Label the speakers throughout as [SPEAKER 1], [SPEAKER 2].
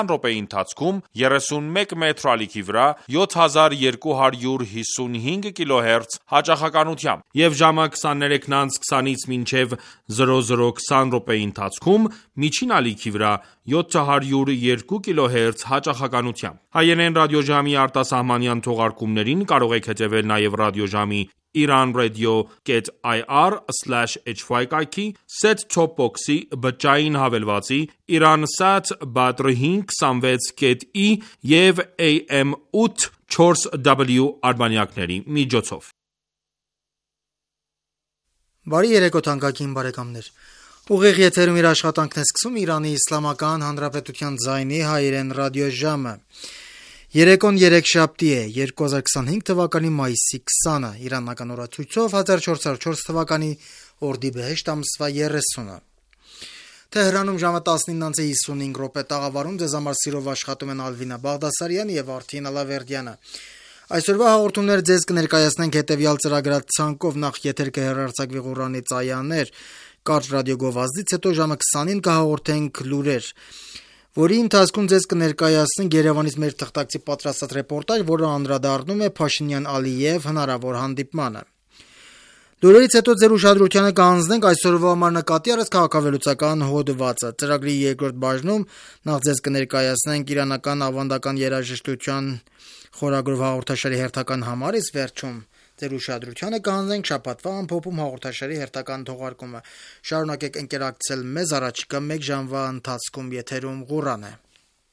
[SPEAKER 1] րոպեի ընթացքում 31 մետրի ալիքի վրա 7255 կիլոհերց հաճախականությամբ եւ ժամը 23:20-ից մինչեւ 00:20 րոպեի ընթացքում միջին ալիքի վրա 702 կիլոհերց հաճախականությամբ։ Հայերեն ռադիոժամի արտասահմանյան թողարկումներին կարող եք հետևել նաեւ ռադիոժամի iranradio.ir/hy կայքի, set-top box-ի, բջջային հավելվածի, Iransat Badr 526.E եւ AM 840W արբանյակների միջոցով։
[SPEAKER 2] Բարի երեկո թանկագին բարեկամներ։ Ուղիղ եթերում իր աշխատանքն է սկսում Իրանի Իսլամական Հանրապետության ձայնի հայերեն ռադիոժամը։ Երեկոն երեքշաբթի է 2025 թվականի մայիսի 20-ը, իրանական օրացույցով 1404 թվականի օրդիբեհեշտ ամսվա 30-ը։ Թեհրանում ժամը 19:55 րոպե տաղավարում ձեզ համար սիրով աշխատում են Ալվինա Բաղդասարյանը եւ Արթին Ալավերդյանը։ Այսօրվա հաղորդումները ձեզ կներկայացնենք հետեւյալ ծրագրացանկով. նախ եթեր կհեռարձակվի Ղուրանից այաներ, կարճ ռադիոգովազդից հետո ժամը 20-ին կհաղորդենք լուրեր, որի ընթացքում ձեզ կներկայացնենք Երևանից մեր թղթակցի պատրաստած ռեպորտաժ, որը անդրադառնում է Փաշինյան-Ալիև հնարավոր հանդիպմանը։ Լուրերից հետո ձեր ուշադրությանը կհանձնենք այսօրվա համար նկատի առած քաղաքավերլուծական հոդվածը։ Ծրագրի երկրորդ բաժնում նախ ձեզ կներկայացնենք իրանական ավանդական երաժշտության խորագրով հաղորդաշարի հերթական համար, իսկ վերջում ձեր ուշադրությանը կհանձնենք շաբաթվա ամփոփում հաղորդաշարի հերթական թողարկումը։ Շարունակեք ընկերակցել մեզ առաջիկա 1 ժամվա ընթացքում եթերում Ղուրան է։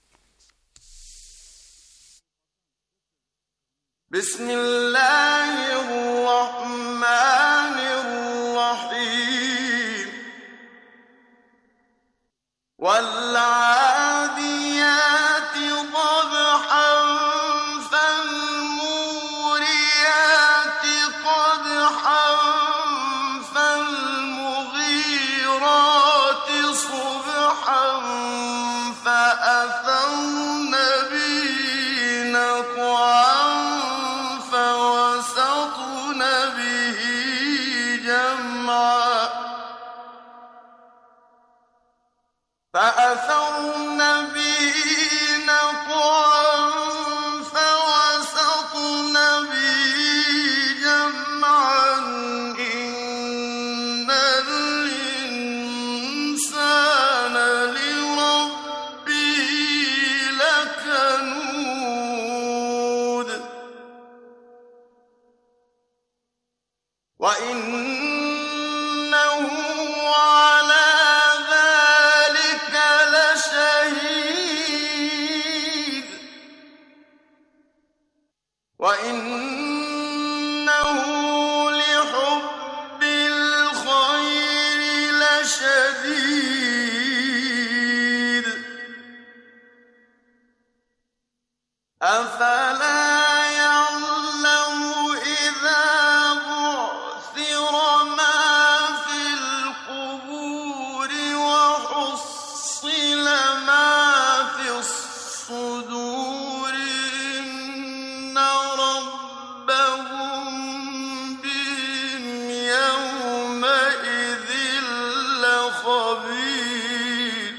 [SPEAKER 3] Bismillahirrahmanirrahim Wal-'adiyati ضبحan fal-muriyati qadhan fal-mughirati subhan fa'atharna bihi naq'an fawasatna bihi jam'a فأثرن به نقعا فوسطن به جمعا إن الإنسان لربه لكنود وإنه على وإنه لحب الخير لشديد أفلا يعلم إذا بعثر ما في القبور وحصل ما في الصدور إن ربهم بهم يومئذ لخبير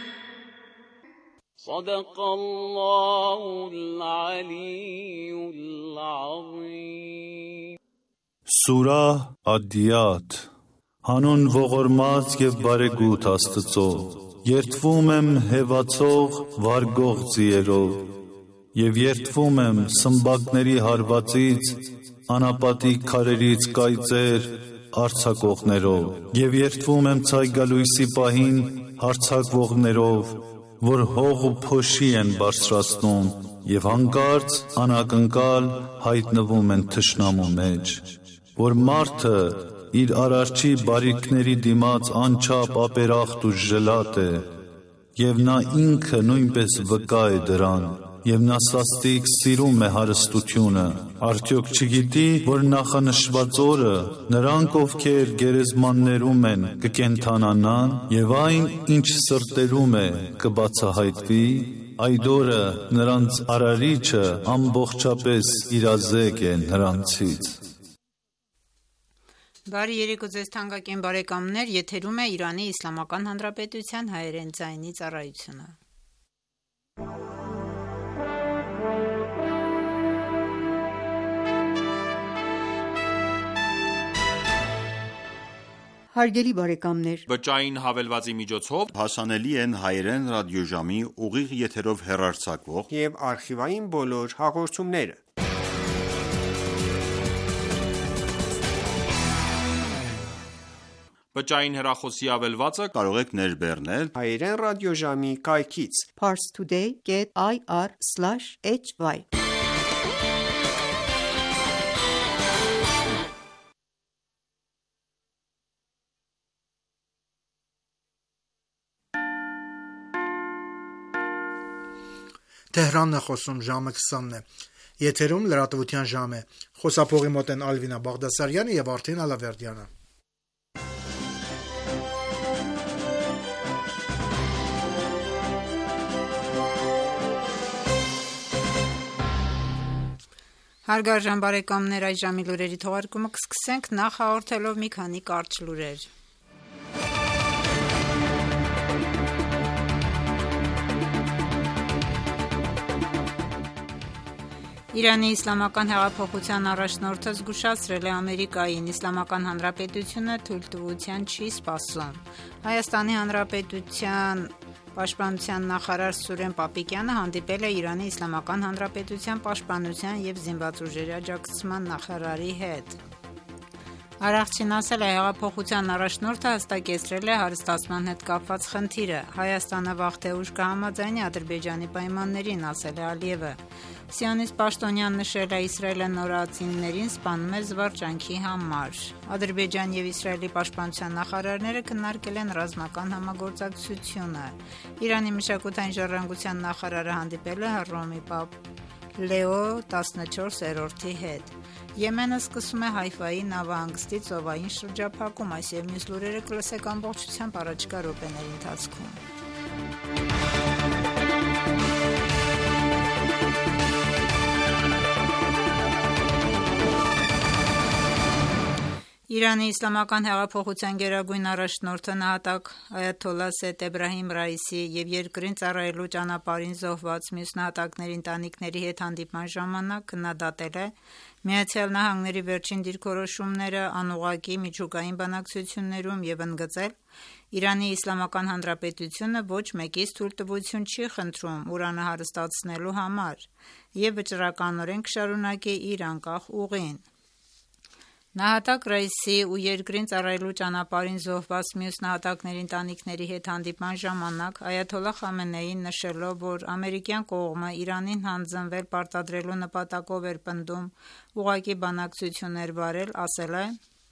[SPEAKER 3] صدق الله العلي العظيم
[SPEAKER 4] Սուրահ Ադիաթ Հանուն ողորմած և բարեգութ Աստծո, երդվում եմ հեվացող վարգող ձիերով, և երդվում եմ սմբակների հարվածից, անապատիկ քարերից կայծեր արձակողներով, և երդվում եմ ցայգալույսի պահին հարձակվողներով, որ հող ու փոշի են բարձրացնում, և հանկարծ անակնկալ հայտնվում են թշնամու մեջ, որ մարդը իր արարչի բարիքների դիմաց անչափ ապերախտ ու ժլատ է, և նա ինքը նույնպես վկա է դրան, և նա սաստիկ սիրում է հարստությունը, արդյոք չգիտի, որ նախանշված օրը նրանք, ովքեր գերեզմաններում են, կկենդանանան, և այն, ինչ սրտերում է, կբացահայտվի, այդ օրը նրանց արարիչը ամբողջապես իրազեկ է նրանցից։
[SPEAKER 5] Բարի երեկո ձեզ թանկագին բարեկամներ, եթերում է Իրանի Իսլամական Հանրապետության հայերեն ձայնի ծառայությունը։ Հարգելի բարեկամներ,
[SPEAKER 1] Բջջային հավելվածի միջոցով
[SPEAKER 6] հասանելի են հայերեն ռադիոժամի ուղիղ եթերով հեռարձակվող
[SPEAKER 7] եւ արխիվային բոլոր հաղորդումները։
[SPEAKER 1] բջջային հեռախոսի հավելվածը
[SPEAKER 6] կարող եք ներբեռնել
[SPEAKER 7] Հայերեն ռադիոժամի կայքից
[SPEAKER 5] parstoday.ir/hy
[SPEAKER 2] Tehranն է խոսում, ժամը 20-ն է։ Եթերում լրատվության ժամ է։ Խոսափողի մոտ են Ալվինա Բաղդասարյանը եւ Արթին Ալավերդյանը։
[SPEAKER 5] Հարգարժան բարեկամներ, այս ժամի լուրերի թողարկումը կսկսենք նախ հաղորդելով մի քանի կարճ լուրեր։ Իրանի Իսլամական հեղափոխության առաջնորդը զգուշացրել է Ամերիկային Իսլամական Հանրապետությունը թույլտվության չի սպասում։ Հայաստանի Հանրապետության Պաշտպանության նախարար Սուրեն Պապիկյանը հանդիպել է Իրանի Իսլամական Հանրապետության Պաշտպանության և զինված ուժերի աջակցության նախարարի հետ։ Արարչին ասել է, հեղափոխության առաջնորդը հստակեցրել է հարստացման հետ կապված խնդիրը։ Հայաստանը վաղ թե ուշ կհամաձայնի Ադրբեջանի պայմաններին, ասել է Ալիևը։ Սիոնիստ պաշտոնյան նշել է, Իսրայելը նորածիններին սպանում է զվարճանքի համար։ Ադրբեջան և Իսրայելի պաշտպանության նախարարները քննարկել են ռազմական համագործակցությունը։ Իրանի մշակութային ժառանգության նախարարը հանդիպել է Հռոմի Պապ Լեո 14-րդի հետ։ Եմենը սկսում է Հայֆայի նավահանգստի ծովային շրջափակում, այս և մյուս լուրերը կլսեք ամբողջությամբ առաջիկա րոպեների ընթացքում։ Իրանի Իսլամական հեղափոխության գերագույն առաջնորդը նահատակ Այաթոլլահ Սեյեդ Էբրահիմ Ռայիսի և երկրին ծառայելու ճանապարհին զոհված մյուս նահատակների ընտանիքների հետ հանդիպման ժամանակ քննադատել է ԱՄՆ-ի վերջին դիրքորոշումները անուղղակի միջուկային բանակցություններում և ընդգծել. Իրանի Իսլամական Հանրապետությունը ոչ մեկից թույլտվություն չի խնդրում ուրանը հարստացնելու համար և վճռականորեն կշարունակի իր անկախ ուղին։ Նահատակ Ռայիսի ու երկրին ծառայելու ճանապարհին զոհված մյուս նահատակների ընտանիքների հետ հանդիպման ժամանակ Այաթոլլահ Խամենեին նշելով, որ ամերիկյան կողմը Իրանին հանձնվել պարտադրելու նպատակով էր պնդում ուղղակի բանակցություններ վարել, ասել է.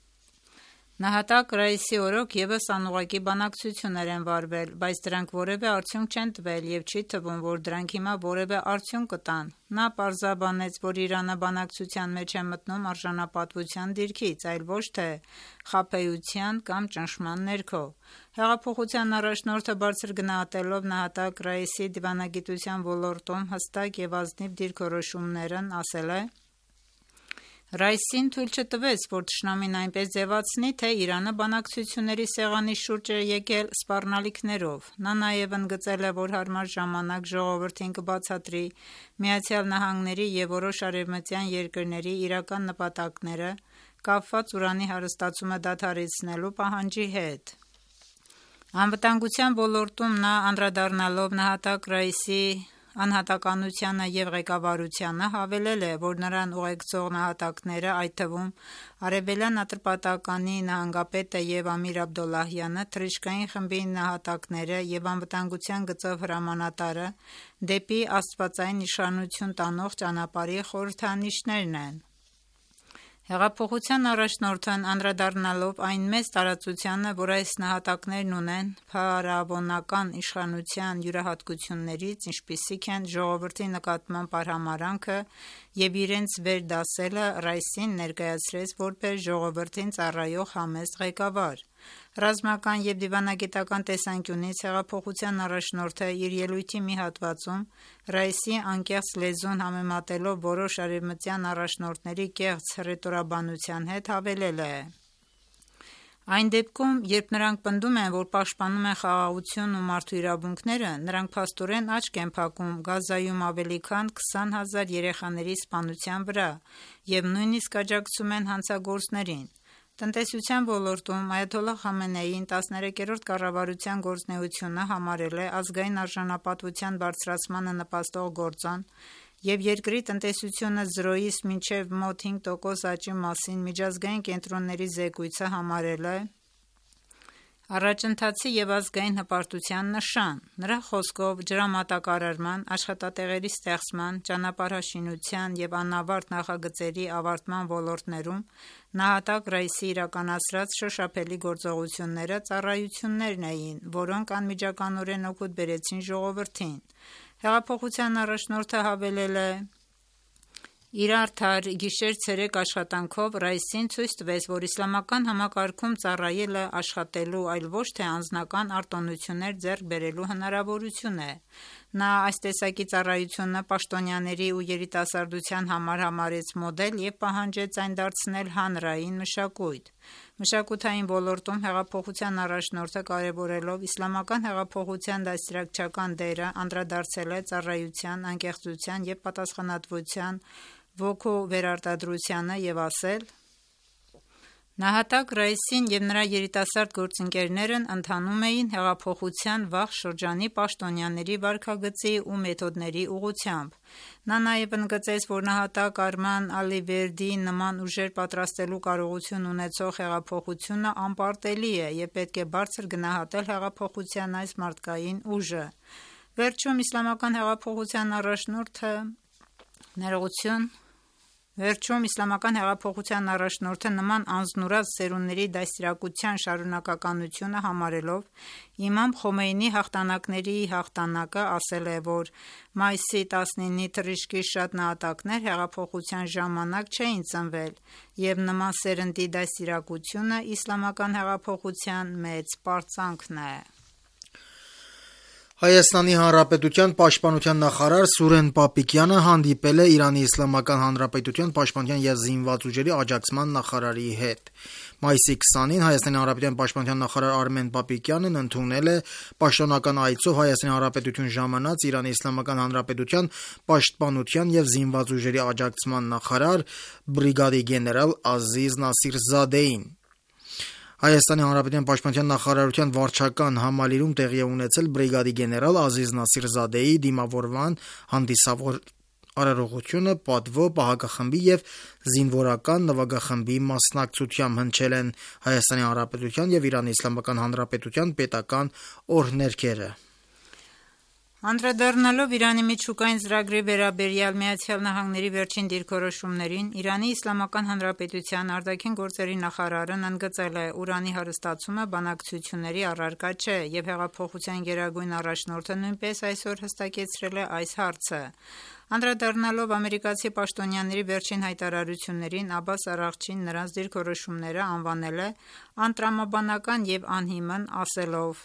[SPEAKER 5] Նահատակ Ռայիսի օրոք ևս անուղղակի բանակցություններ են վարվել, բայց դրանք որևէ արդյունք չեն տվել և չի թվում, որ դրանք հիմա որևէ արդյունք կտան։ Նա պարզաբանեց, որ Իրանը բանակցության մեջ է մտնում արժանապատվության դիրքից, այլ ոչ թե խաբեության կամ ճնշման ներքո։ Հեղափոխության առաջնորդը բարձր գնահատելով նահատակ Ռայիսի դիվանագիտության ոլորտում հստակ և ազնիվ դիրքորոշումներն, ասել է. Ռայիսին թույլ չտվեց, որ թշնամին այնպես ձևացնի, թե Իրանը բանակցությունների սեղանի շուրջ է եկել սպառնալիքներով։ Նա նաև ընդգծել է, որ հարմար ժամանակ ժողովրդին կբացատրի ԱՄՆ-ի և որոշ արևմտյան երկրների իրական նպատակները կապված ուրանի հարստացումը դադարեցնելու պահանջի հետ։ Անվտանգության ոլորտում նա անդրադառնալով նահատակ Ռայիսի անհատականությանը և ղեկավարությանը հավելել է, որ նրան ուղեկցող նահատակները, այդ թվում Արևելյան Ատրպատականի նահանգապետը և Ամիր Աբդոլլահյանը, թռիչքային խմբի նահատակները և անվտանգության գծով հրամանատարը դեպի աստվածային իշխանություն տանող ճանապարհի խորհրդանիշներն են։ Հեղափոխության առաջնորդն անդրադառնալով այն մեծ տարածությանը, որ այս նահատակներն ունեն փարավոնական իշխանության յուրահատկություններից, ինչպիսիք են ժողովրդի նկատմամբ արհամարհանքը և իրենց վերդասելը, Ռայիսին ներկայացրեց որպես ժողովրդին ծառայող համեստ ղեկավար։ Ռազմական և դիվանագիտական տեսանկյունից հեղափոխության առաջնորդը իր ելույթի մի հատվածում Ռայիսի անկեղծ լեզուն համեմատելով որոշ արևմտյան առաջնորդների կեղծ հռետորաբանության հետ հավելել է. Այն դեպքում, երբ նրանք պնդում են, որ պաշտպանում են խաղաղությունն ու մարդու իրավունքները, նրանք փաստորեն աչք են փակում Գազայում ավելի քան 20,000 երեխաների սպանության վրա և նույնիսկ աջակցում են հանցագործներին։ Տնտեսության ոլորտում Այաթոլլահ Խամենեին 13-րդ կառավարության գործունեությունը համարել է ազգային արժանապատվության բարձրացմանը նպաստող գործոն և երկրի տնտեսությունը 0-ից մինչև մոտ 5% աճի մասին միջազգային կենտրոնների զեկույցը համարել է առաջընթացի և ազգային հպարտության նշան։ Նրա խոսքով ջրամատակարարման, աշխատատեղերի ստեղծման, ճանապարհաշինության և անավարտ նախագծերի ավարտման ոլորտներում նահատակ Ռայիսի իրականացրած շոշափելի գործողությունները ծառայություններն էին, որոնք անմիջականորեն օգուտ բերեցին ժողովրդին։ Հեղափոխության առաջնորդը հավելել է. Իր արդար գիշեր-ցերեկ աշխատանքով Ռայիսին ցույց տվեց, որ իսլամական համակարգում ծառայելը աշխատելու, այլ ոչ թե անձնական արտոնություններ ձեռք բերելու հնարավորություն է։ Նա այս տեսակի ծառայությունը պաշտոնյաների ու երիտասարդության համար համարեց մոդել և պահանջեց այն դարձնել հանրային մշակույթ։ Մշակութային ոլորտում հեղափոխության առաջնորդը կարևորելով իսլամական հեղափոխության դաստիարակչական դերը անդրադարձել է ծառայության, անկեղծության և պատասխանատվության ոգու վերարտադրությանը և ասել. Նահատակ Ռայիսին և նրա երիտասարդ գործընկերներն ընթանում էին հեղափոխության վաղ շրջանի պաշտոնյաների վարքագծի ու մեթոդների ուղղությամբ։ Նա նաև ընդգծեց, որ նահատակ Արման Ալիվերդիի նման ուժեր պատրաստելու կարողություն ունեցող հեղափոխությունը անպարտելի է և պետք է բարձր գնահատել հեղափոխության այս մարդկային ուժը։ Վերջում իսլամական հեղափոխության առաջնորդը նման անձնուրաց սերունդների դաստիարակության շարունակականությունը համարելով Իմամ Խոմեյնիի հաղթանակների հաղթանակը, ասել է, որ մայիսի 19-ի թռիչքի շատ նահատակներ հեղափոխության ժամանակ չէին ծնվել, և նման սերնդի դաստիարակությունը իսլամական հեղափոխության մեծ պարծանքն է։
[SPEAKER 2] Հայաստանի Հանրապետության պաշտպանության նախարար Սուրեն Պապիկյանը հանդիպել է Իրանի Իսլամական Հանրապետության պաշտպանության և զինված ուժերի աջակցման նախարարի հետ։ Մայիսի 20-ին Հայաստանի Հանրապետության պաշտպանության նախարար Արմեն Պապիկյանն ընդունել է պաշտոնական այցով Հայաստանի Հանրապետություն ժամանած Իրանի Իսլամական Հանրապետության պաշտպանության և զինված ուժերի աջակցման նախարար բրիգադի գեներալ Ազիզ Նասիրզադեին։ Հայաստանի Հանրապետության պաշտպանության նախարարության վարչական համալիրում տեղի է ունեցել բրիգադի գեներալ Ազիզ Նասիրզադեի դիմավորման հանդիսավոր արարողությունը պատվո, պահակախմբի և զինվորական նվագախմբի մասնակցությամբ հնչել են Հայաստանի Հանրապետության և Իրանի Իսլամական Հանրապետության պետական օրհներգերը։
[SPEAKER 5] Անդրադառնալով Իրանի միջուկային ծրագրի վերաբերյալ ԱՄՆ-ի վերջին դիրքորոշումներին, Իրանի Իսլամական Հանրապետության արտաքին գործերի նախարարն ընդգծել է. «Ուրանի հարստացումը բանակցությունների առարկա չէ, և հեղափոխության գերագույն առաջնորդը նույնպես այսօր հստակեցրել է այս հարցը»։ Անդրադառնալով ամերիկացի պաշտոնյաների վերջին հայտարարություններին, Աբբաս Արաղչին նրանց դիրքորոշումները անվանել է անտրամաբանական և անհիմն, ասելով.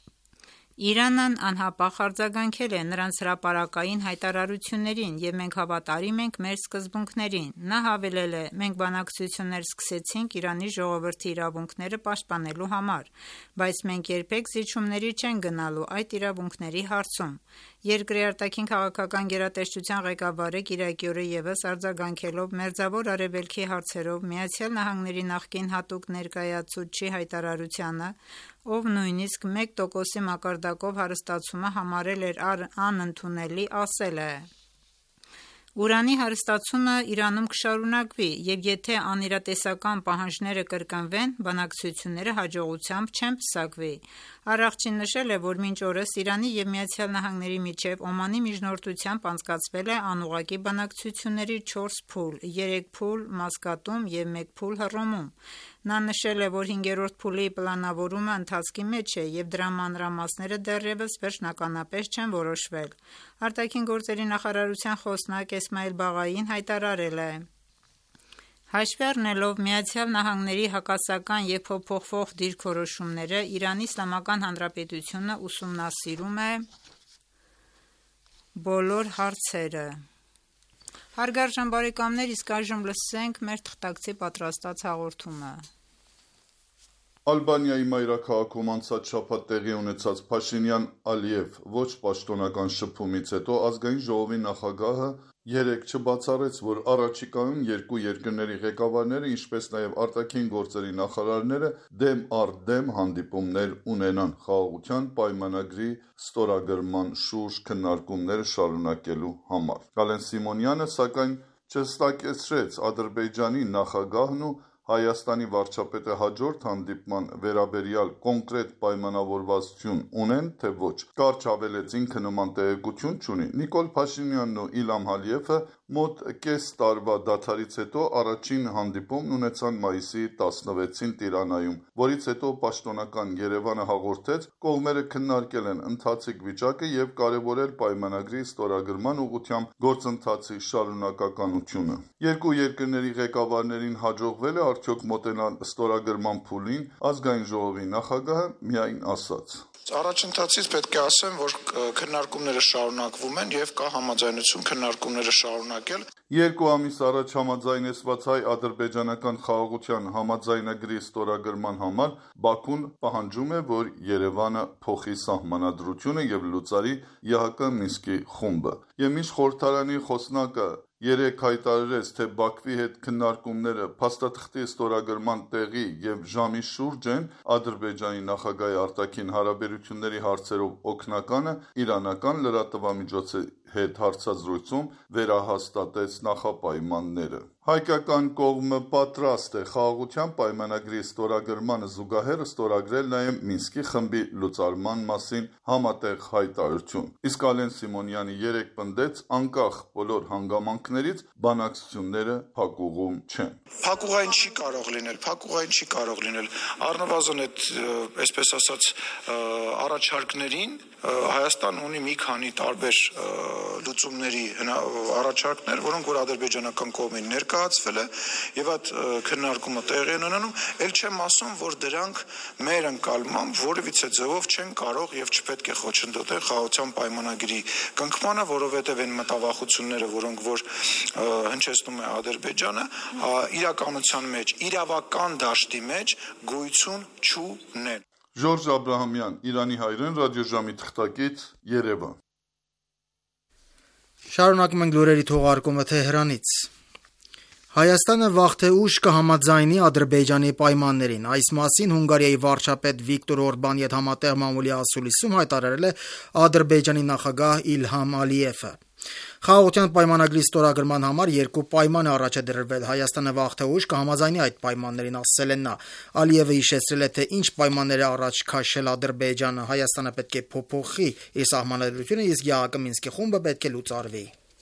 [SPEAKER 5] «Իրանն անհապաղ արձագանքել է նրանց հրապարակային հայտարարություններին, և մենք հավատարիմ ենք մեր սկզբունքներին»։ Նա հավելել է. «Մենք բանակցություններ սկսեցինք Իրանի ժողովրդի իրավունքները պաշտպանելու համար, բայց մենք երբեք զիջումների չենք գնալու այդ իրավունքների հարցում»։ Երկրի արտաքին քաղաքական գերատեսչության ղեկավարը կիրակի օրը ևս արձագանքելով Մերձավոր Արևելքի հարցերով ԱՄՆ-ի նախկին հատուկ ներկայացուցչի հայտարարությանը, ով նույնիսկ 1%-ի մակարդակով հարստացումը համարել էր անընդունելի, ասել է. «Ուրանի հարստացումը Իրանում կշարունակվի, և եթե անիրատեսական պահանջները կրկնվեն, բանակցությունները հաջողությամբ չեն պսակվի»։ Արաղչին նշել է, որ մինչ օրս Իրանի և ԱՄՆ-ի միջև Օմանի միջնորդությամբ անցկացվել է անուղղակի բանակցությունների 4 փուլ՝ 3 փուլ Մասկատում և 1 փուլ Հռոմում։ Նա նշել է, որ 5-րդ փուլի պլանավորումը ընթացքի մեջ է, և դրա մանրամասները դեռևս վերջնականապես չեն որոշվել։ Արտաքին գործերի նախարարության խոսնակ Էսմայիլ Բաղային հայտարարել է. «Հաշվի առնելով ԱՄՆ-ի հակասական և փոփոխվող դիրքորոշումները, Իրանի Իսլամական Հանրապետությունը ուսումնասիրում է բոլոր հարցերը»։ Հարգարժան բարեկամներ, իսկ այժմ լսենք մեր թղթակցի պատրաստած հաղորդումը։
[SPEAKER 4] Ալբանիայի մայրաքաղաքում անցած շաբաթ տեղի ունեցած Փաշինյան-Ալիև ոչ պաշտոնական շփումից հետո ազգային ժողովի նախագահը երեկ չբացառեց, որ առաջիկայում երկու երկրների ղեկավարները, ինչպես նաև արտաքին գործերի նախարարները դեմ առ դեմ հանդիպումներ ունենան խաղաղության պայմանագրի ստորագրման շուրջ քննարկումները շարունակելու համար։ Գալեն Սիմոնյանը, սակայն, չհստակեցրեց Ադրբեջանի նախագահն ու Հայաստանի վարչապետը հաջորդ հանդիպման վերաբերյալ կոնկրետ պայմանավորվածություն ունեն, թե ոչ։ Կարճ ավելեց, ինքը նման տեղեկություն չունի։ Նիկոլ Փաշինյանն ու Իլհամ Ալիևը մոտ կես տարվա դադարից հետո առաջին հանդիպումն ունեցան մայիսի 16-ին Տիրանայում, որից հետո պաշտոնական Երևանը հաղորդեց, կողմերը քննարկել են ընթացիկ վիճակը եւ կարեւորել պայմանագրի ստորագրման ուղղությամբ գործընթացի շարունակականությունը։ Երկու երկրների ղեկավարներին հաջողվել է արդյոք մոտենալ ստորագրման փուլին, ազգային ժողովի նախագահը միայն ասաց.
[SPEAKER 8] Առաջընթացից պետք է ասեմ, որ քննարկումները շարունակվում են եւ կա համաձայնություն քննարկումները շարունակել։
[SPEAKER 4] 2 ամիս առաջ համաձայնեցված հայ-ադրբեջանական խաղաղության համաձայնագրի ստորագրման համար Բաքուն պահանջում է, որ Երևանը փոխի սահմանադրությունը եւ լուծարի ԵՀԿ Մինսկի խումբը։ Եվ մինչ խորհրդարանի խոսնակը երեկ հայտարարեց, թե Բաքվի հետ քննարկումները փաստաթղթի ստորագրման տեղի եւ ժամի շուրջ են, Ադրբեջանի նախագահի արտաքին հարաբերությունների հարցերով օգնականը իրանական լրատվամիջոցի հետ հարցազրույցում վերահաստատեց նախապայմանները։ Հայկական կողմը պատրաստ է խաղաղության պայմանագրի ստորագրմանը զուգահեռ ստորագրել նաև Մինսկի խմբի լուծարման մասին համատեղ հայտարարություն։ Իսկ Ալեն Սիմոնյանը երեկ պնդեց, անկախ բոլոր հանգամանքներից բանակցությունները փակուղում չեն։
[SPEAKER 8] Փակուղային չի կարող լինել, առնվազն այդ, այսպես ասած, առաջարկներին Հայաստան ունի մի քանի տարբեր լուծումների առաջարկներ, որոնք որ ադրբեջանական կողմին ներկայացվել է եւ այդ քննարկումը տեղի են ունենում, ել չեմ ասում, որ դրանք մեր ընկալմամբ որևիցե ձևով չեն կարող եւ չպետք է խոչընդոտեն խաղաղության պայմանագրի կնքմանը, որովհետեւ այն մտավախությունները, որոնք որ հնչեցնում է Ադրբեջանը, իրականության մեջ, իրավական դաշտի մեջ գոյություն չունեն։
[SPEAKER 4] Ժորժ Աբրահամյան, Իրանի հայրեն ռադիոժամի թղթակից, Երևան։
[SPEAKER 2] Շարունակում ենք լուրերի թողարկումը Թեհրանից։ Հայաստանը վաղ թե ուշ կհամաձայնի Ադրբեջանի պայմաններին։ Այս մասին Հունգարիայի վարչապետ Վիկտոր Օրբանի հետ համատեղ մամուլի ասուլիսում հայտարարել է Ադրբեջանի նախագահ Իլհամ Ալիևը։ Խաղաղության պայմանագրի ստորագրման համար երկու պայման է առաջադրվել։ Հայաստանը վաղ թե ուշ կհամաձայնի այդ պայմաններին, ասել է նա։ Ալիևը հիշեցրել է, թե ինչ պայմաններ է առաջ քաշել Ադրբեջանը։ Հայաստանը պետք է փոփոխի իր սահմանադրությունը, իսկ ԵԱՀԿ Մինսկի խումբը պետք է լուծարվի։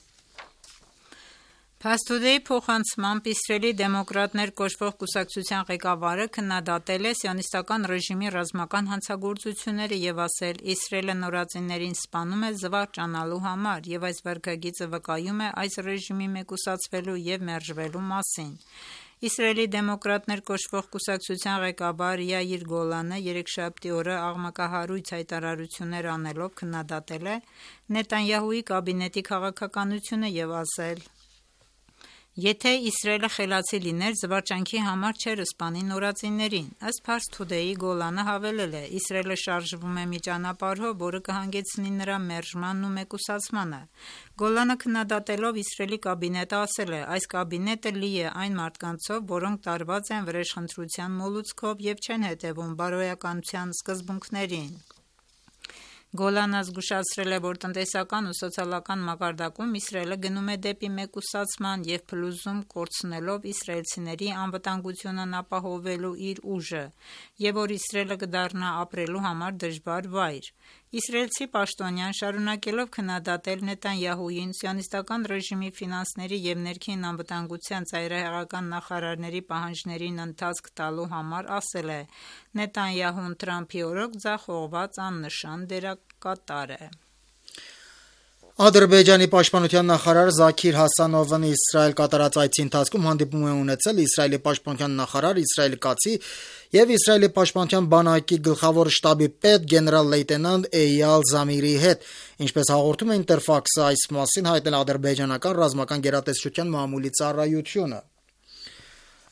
[SPEAKER 5] Փաստորեն փոխանցմամբ Իսրայելի դեմոկրատներ կոչվող կուսակցության ղեկավարը քննադատել է սիոնիստական ռեժիմի ռազմական հանցագործությունները եւ ասել, Իսրայելը նորածիններին սպանում է զվարճանալու համար եւ այս վարքագիծը վկայում է այս ռեժիմի մեկուսացվելու եւ մերժվելու մասին։ Իսրայելի դեմոկրատներ կոչվող կուսակցության ղեկավար Յայիր Գոլանը երեքշաբթի օրը աղմկահարույց հայտարարություններ անելով քննադատել է Նետանյահուի կաբինետի քաղաքականությունը եւ ասել. Եթե Իսրայելը խելացի լիներ, զվարճանքի համար չէր սպանի նորածիններին։ Ըստ Pars Today-ի Գոլանը հավելել է. Իսրայելը շարժվում է մի ճանապարհով, որը կհանգեցնի նրա մերժմանն ու մեկուսացմանը։ Գոլանը քննադատելով Իսրայելի կաբինետը ասել է. այս կաբինետը լի է այն մարդկանցով, որոնք տարված են վրեժխնդրության մոլուցքով եւ չեն հետևում բարոյականության սկզբունքներին։ Գոլանը զգուշացրել է, որ տնտեսական ու սոցիալական մակարդակում Իսրայելը գնում է դեպի մեկուսացման եւ փլուզում կորցնելով իսրայելցիների անվտանգությունն ապահովելու իր ուժը եւ որ Իսրայելը կդառնա ապրելու համար դժվար վայր։ Իսրայելցի պաշտոնյան շարունակելով քննադատել Նետանյահուին սիոնիստական ռեժիմի ֆինանսների եւ ներքին անվտանգության ծայրահեղական նախարարների պահանջներին ընթացք տալու համար ասել է. Նետանյահուն Թրամփի օրոք ձախողված աննշան դերակատար է։
[SPEAKER 2] Ադրբեջանի պաշտպանության նախարար Զաքիր Հասանովն Իսրայել կատարած այցի ընթացքում հանդիպում է ունեցել Իսրայելի պաշտպանության նախարար Իսրայել Կացի եւ Իսրայելի պաշտպանության բանակի գլխավոր շտաբի պետ գեներալ-լեյտենանտ Էյալ Զամիրի հետ, ինչպես հաղորդում է Ինտերֆաքսը, այս մասին հայտնել ադրբեջանական ռազմական գերատեսչության մամուլի ծառայությունը։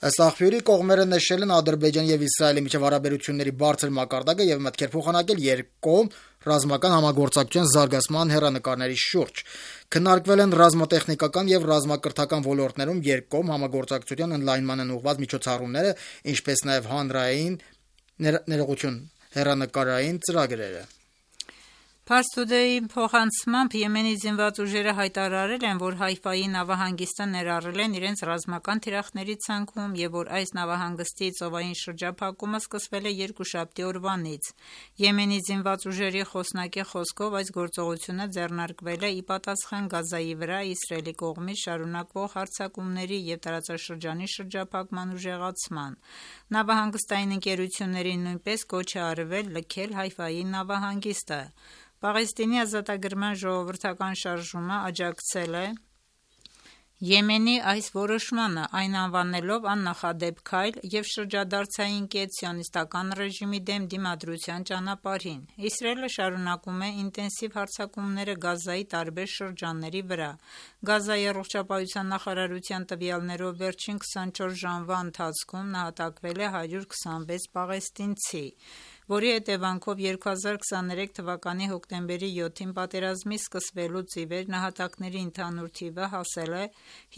[SPEAKER 2] Ըստ աղբյուրի կողմերը նշել են Ադրբեջանի եւ Իսրայելի միջև հարաբերությունների բարձր մակարդակը եւ մտքեր փոխանակել երկկողմ ռազմական համագործակցության զարգացման հեռանկարների շուրջ։ Քննարկվել են ռազմատեխնիկական եւ ռազմակրթական ոլորտներում երկկողմ համագործակցության ընդլայնմանն ուղղված միջոցառումները, ինչպես նաեւ հանրային ներողություն հեռանկարային ծրագրերը։
[SPEAKER 5] Pars Today-ի փոխանցմամբ Եմենի զինված ուժերը հայտարարել են, որ Հայֆայի նավահանգիստը ներառել են իրենց ռազմական թիրախների ցանկում եւ որ այս նավահանգստի ծովային շրջափակումը սկսվել է երկուշաբթի օրվանից։ Եմենի զինված ուժերի խոսնակի խոսքով այս գործողությունը ձեռնարկվել է ի պատասխան Գազայի վրա Իսրայելի կողմից շարունակվող հարձակումների եւ տարածաշրջանի շրջափակման ուժեղացման։ Նավահանգստային ընկերություններին նույնպես կոչ է արվել լքել Հայֆայի նավահանգիստը։ Պաղեստինի ազատագրման ժողովրդական շարժումը աջակցել է Եմենի այս որոշմանը, այն անվանելով աննախադեպ քայլ եւ շրջադարձային կետ սիոնիստական ռեժիմի դեմ դիմադրության ճանապարհին։ Իսրայելը շարունակում է ինտենսիվ հարձակումները Գազայի տարբեր շրջանների վրա։ Գազայի առողջապահության նախարարության տվյալներով վերջին 24 ժամվա ընթացքում նահատակվել է 126 պաղեստինցի, որի հետևանքով 2023 թվականի հոկտեմբերի 7-ին պատերազմի սկսվելուց ի վեր նահատակների ընդհանուր թիվը հասել է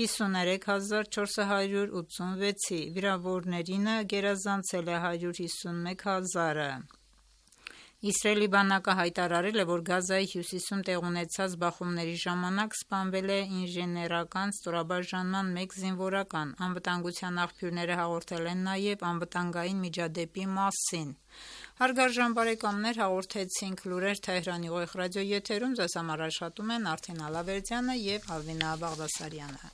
[SPEAKER 5] 53486-ի, վիրավորներինը գերազանցել է 151,000-ը։ Իսրայելի բանակը հայտարարել է, որ Գազայի հյուսիսում տեղ ունեցած բախումների ժամանակ սպանվել է ինժեներական ստորաբաժանման 1 զինվորական։ Անվտանգության աղբյուրները հաղորդել են նաև անվտանգային միջադեպի մասին։ Հարգարժան բարեկամներ, հաղորդեցինք լուրեր Թեհրանի ուղիղ ռադիոեթերում, ձեզ համար աշխատում են Արթին Ալավերդյանը եւ Ալվինա Բաղդասարյանը։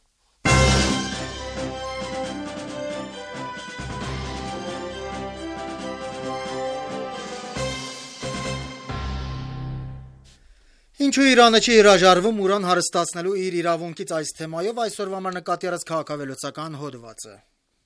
[SPEAKER 2] Ինչու Իրանը չի հրաժարվում ուրան հարստացնելու իր իրավունքից այս թեմայով այսօրվա համար նկատի առած քաղաքավելոցական հոդվածը։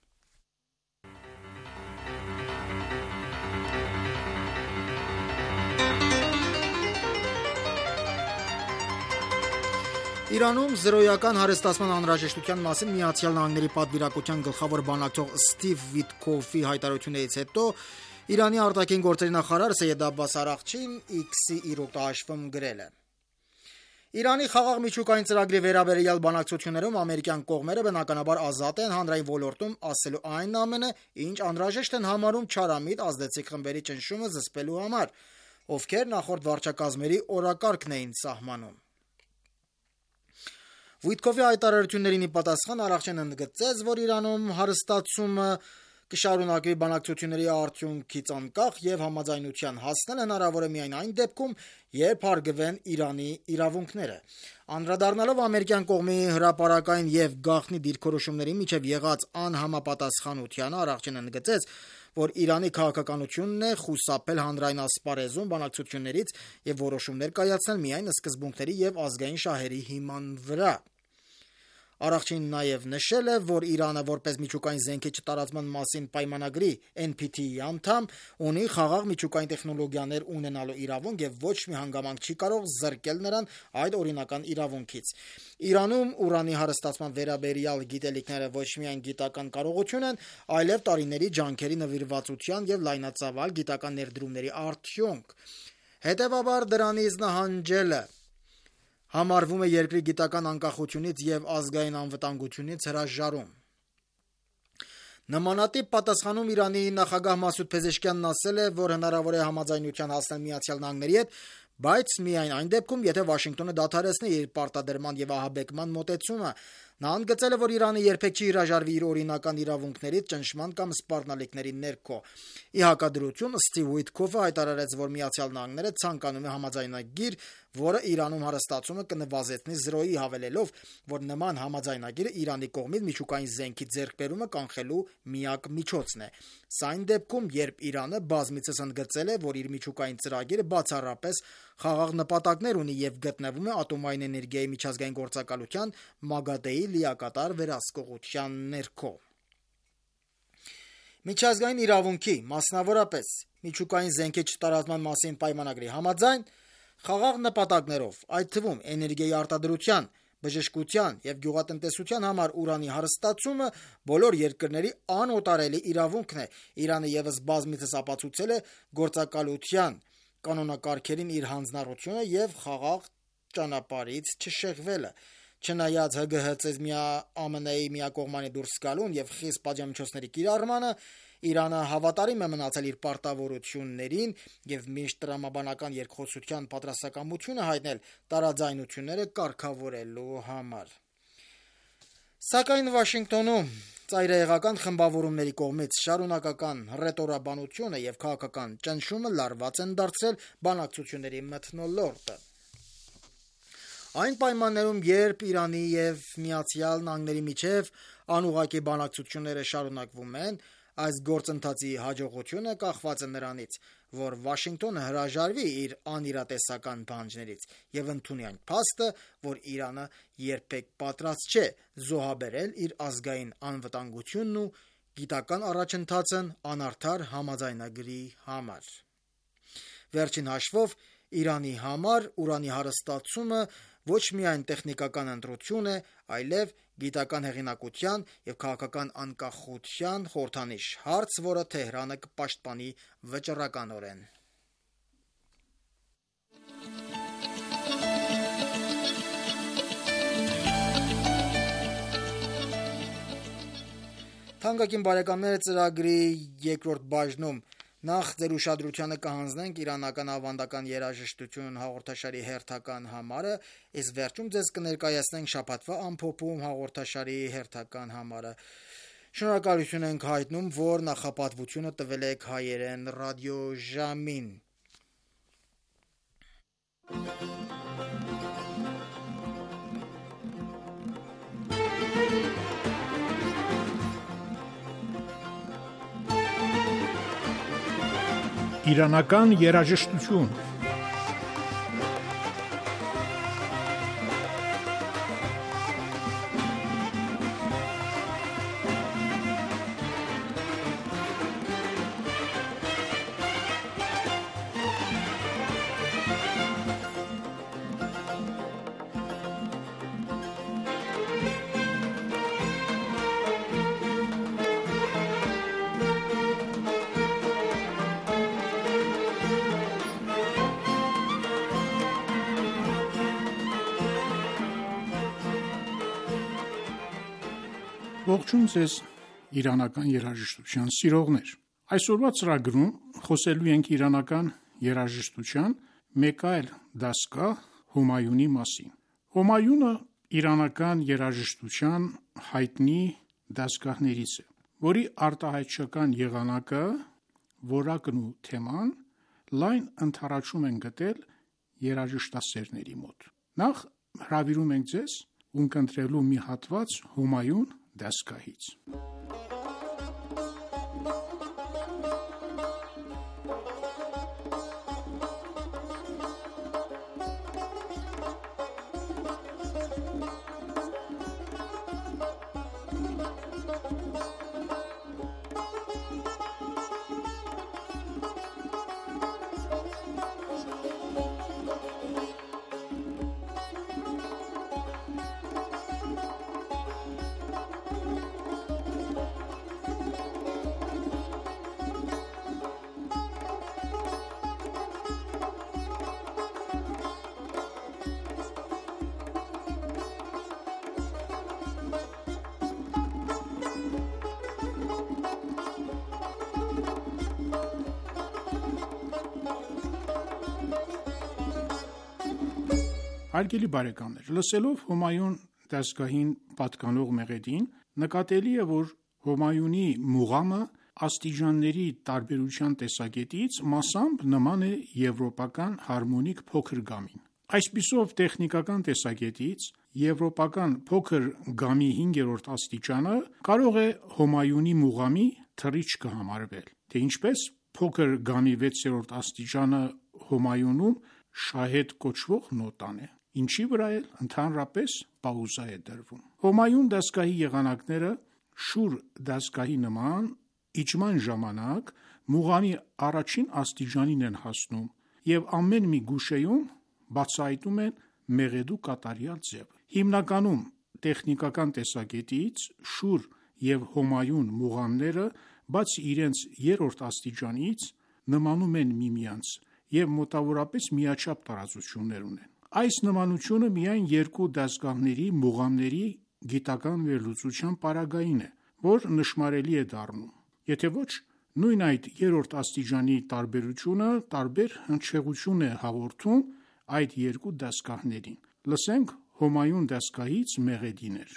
[SPEAKER 2] Իրանում զրոյական հարստացման անհրաժեշտության մասին Միացյալ Նահանգների պատվիրակության գլխավոր բանակցող Ստիվ Վիտկոֆի հայտարարությունից հետո Իրանի արտաքին գործերի նախարար Սեյեդ Աբբաս Արաղչին X-ի իր օգտահաշվում գրել է. Իրանի խաղաղ միջուկային ծրագրի վերաբերյալ բանակցություններում ամերիկյան կողմերը բնականաբար ազատ են հանրային ոլորտում ասելու այն ամենը, ինչ անհրաժեշտ են համարում չարամիտ ազդեցիկ խմբերի ճնշումը զսպելու համար, ովքեր նախորդ վարչակազմերի օրակարգն էին սահմանում։ Վիտկովի հայտարարություններին ի պատասխան Արաղչին ընդգծեց, որ Իրանում հարստացումը կշարունակվի բանակցությունների արդյունքից անկախ եւ համաձայնության հասնել հնարավոր է միայն այն դեպքում, երբ հարգվեն Իրանի իրավունքները։ Անդրադառնալով ամերիկյան կողմի հրապարակային եւ գաղտնի դիրքորոշումների միջև եղած անհամապատասխանությանը, Արաղչին ընդգծեց, որ Իրանի քաղաքականությունն է խուսափել հանրային ասպարեզում բանակցություններից եւ որոշումներ կայացնել միայն սկզբունքների եւ ազգային շահերի հիման վրա։ Արաղչին նաև նշել է, որ Իրանը որպես միջուկային զենքի չտարածման մասին պայմանագրի NPT-ի անդամ ունի խաղաղ միջուկային տեխնոլոգիաներ ունենալու իրավունք եւ ոչ մի հանգամանք չի կարող զրկել նրան այդ օրինական իրավունքից։ Իրանում ուրանի հարստացման վերաբերյալ գիտելիքները ոչ միայն գիտական կարողություն են, այլև տարիների ջանքերի նվիրվածության եւ լայնածավալ գիտական ներդրումների արդյունք։ Հետևաբար դրանից նահանջելը համարվում է երկրի գիտական անկախությունից եւ ազգային անվտանգությունից հրաժարում։ Նմանատիպ պատասխանում Իրանի նախագահ Մասուդ Փեզեշքյանն ասել է, որ հնարավոր է համաձայնության հասնել Միացյալ Նահանգների հետ, բայց միայն այն դեպքում, եթե Վաշինգտոնը դադարեցնի իր պարտադրման եւ ահաբեկման մոտեցումը։ Նա ընդգծել է, որ Իրանը երբեք չի հրաժարվի իր օրինական իրավունքներից ճնշման կամ սպառնալիքների ներքո։ Ի հակադրություն Ստիվ Վիտկոֆը հայտարարեց, որ Միացյալ Նահանգները ցանկանում է համաձայնագիր, որը Իրանում հարստացումը կնվազեցնի զրոյի, հավելելով, որ նման համաձայնագիրը Իրանի կողմից միջուկային զենքի ձեռքբերումը կանխելու միակ միջոցն է։ Սա այն դեպքում, երբ Իրանը բազմիցս ընդգծել է, որ իր միջուկային ծրագիրը բացառապես խաղաղ նպատակներ ունի եւ գտնվում է ատոմային էներգիայի միջազգային գործակալության ՄԱԳԱՏԵ-ի լիակատար վերահսկողության ներքո։ Միջազգային իրավունքի, մասնավորապես միջուկային զենքի չտարածման մասին պայմանագրի համաձայն խաղաղ նպատակներով, այդ թվում էներգիայի արտադրության, Բժշկության եւ գյուղատնտեսության համար ուրանի հարստացումը բոլոր երկրների անօտարելի իրավունքն է։ Իրանը եւս բազմիցս ապացուցել է գործակալության կանոնակարգերին իր հանձնառությունը եւ խաղաղ ճանապարհից չշեղվելը։ Չնայած ՀԳՀԾ ԱՄՆ-ի միակողմանի դուրս գալուն եւ խիստ պատժամիջոցների կիրառմանը, Իրանը հավատարիմ է մնացել իր պարտավորություններին եւ միշտ տրամաբանական երկխոսության պատրաստակամությունը հայտնել տարաձայնությունները կարգավորելու համար։ Սակայն Վաշինգտոնում ծայրահեղական խմբավորումների կողմից շարունակական ռետորաբանությունը եւ քաղաքական ճնշումը լարված են դարձրել բանակցությունների մթնոլորտը։ Այն պայմաններում, երբ Իրանի եւ Միացյալ Նահանգների միջև անուղղակի բանակցությունները շարունակվում են, այս գործընթացի հաջողությունը կախված է նրանից, որ Վաշինգտոնը հրաժարվի իր անիրատեսական պահանջներից եւ ընդունի այն փաստը, որ Իրանը երբեք պատրաստ չէ զոհաբերել իր ազգային անվտանգությունն ու գիտական առաջընթացն անարդար համաձայնագրի համար։ Վերջին հաշվով Իրանի համար ուրանի հարստացումը ոչ միայն տեխնիկական ընտրություն է, այլև գիտական հեղինակության եւ քաղաքական անկախության խորհրդանիշ հարց, որը Թեհրանը կպաշտպանի վճռականորեն։ Թանկագին բարեկամներ, ծրագրի երկրորդ բաժնում նախ ձեր ուշադրությանը կհանձնենք իրանական ավանդական երաժշտություն հաղորդաշարի հերթական համարը, իսկ վերջում ձեզ կներկայացնենք շաբաթվա ամփոփում հաղորդաշարի հերթական համարը։ Շնորհակալություն ենք հայտնում, որ նախապատվությունը տվել եք հայերեն ռադիոժամին։
[SPEAKER 9] Իրանական երաժշտություն։ Ողջույն ձեզ իրանական երաժշտության սիրողներ։ Այսօրվա ծրագրում խոսելու ենք իրանական երաժշտության մեկ այլ դասկա Հոմայունի մասին։ Հոմայունը իրանական երաժշտության հայտնի դասգահներից է, որի արտահայտչական եղանակը, որակն ու թեման լայն ընդառաջում են գտել երաժշտասերների մոտ։ Նախ հրավիրում ենք ձեզ ունկնդրելու մի հատված Հոմայուն դասգահից։ Հարգելի բարեկամներ, լսելով Հոմայուն դասգահին պատկանող մեղեդին, նկատելի է, որ Հոմայունի մուղամը աստիճանների տարբերության տեսակետից մասամբ նման է եվրոպական հարմոնիկ փոքր գամին։ Այսպիսով տեխնիկական տեսակետից եվրոպական փոքր գամի 5-րդ աստիճանը կարող է Հոմայունի մուղամի թռիչքը համարվել, թե ինչպես փոքր գամի 6-րդ աստիճանը Հոմայունում շահեդ կոչվող նոտան է, ինչի վրա էլ ընդհանրապես պաուզա է դրվում։ Հոմայուն դասգահի եղանակները շուր դասգահի նման իջման ժամանակ մուղամի առաջին աստիճանին են հասնում եւ ամեն մի գուշեում բացահայտում են մեղեդու կատարյալ ձևը։ Հիմնականում տեխնիկական տեսակետից Շուր և Հոմայուն մուղամները, բացի իրենց երրորդ աստիճանից, նմանում են միմյանց և մոտավորապես միաչափ տարածություններ ունեն։ Այս նմանությունը միայն երկու դասգահների մուղամների գիտական վերլուծության պարագային է, որ նշմարելի է դառնում, եթե ոչ նույն այդ երրորդ աստիճանի տարբերությունը տարբեր հնչեղություն է հաղորդում այդ երկու դասգահներին։ Լսենք Հոմայուն դասգահից մեղեդիներ։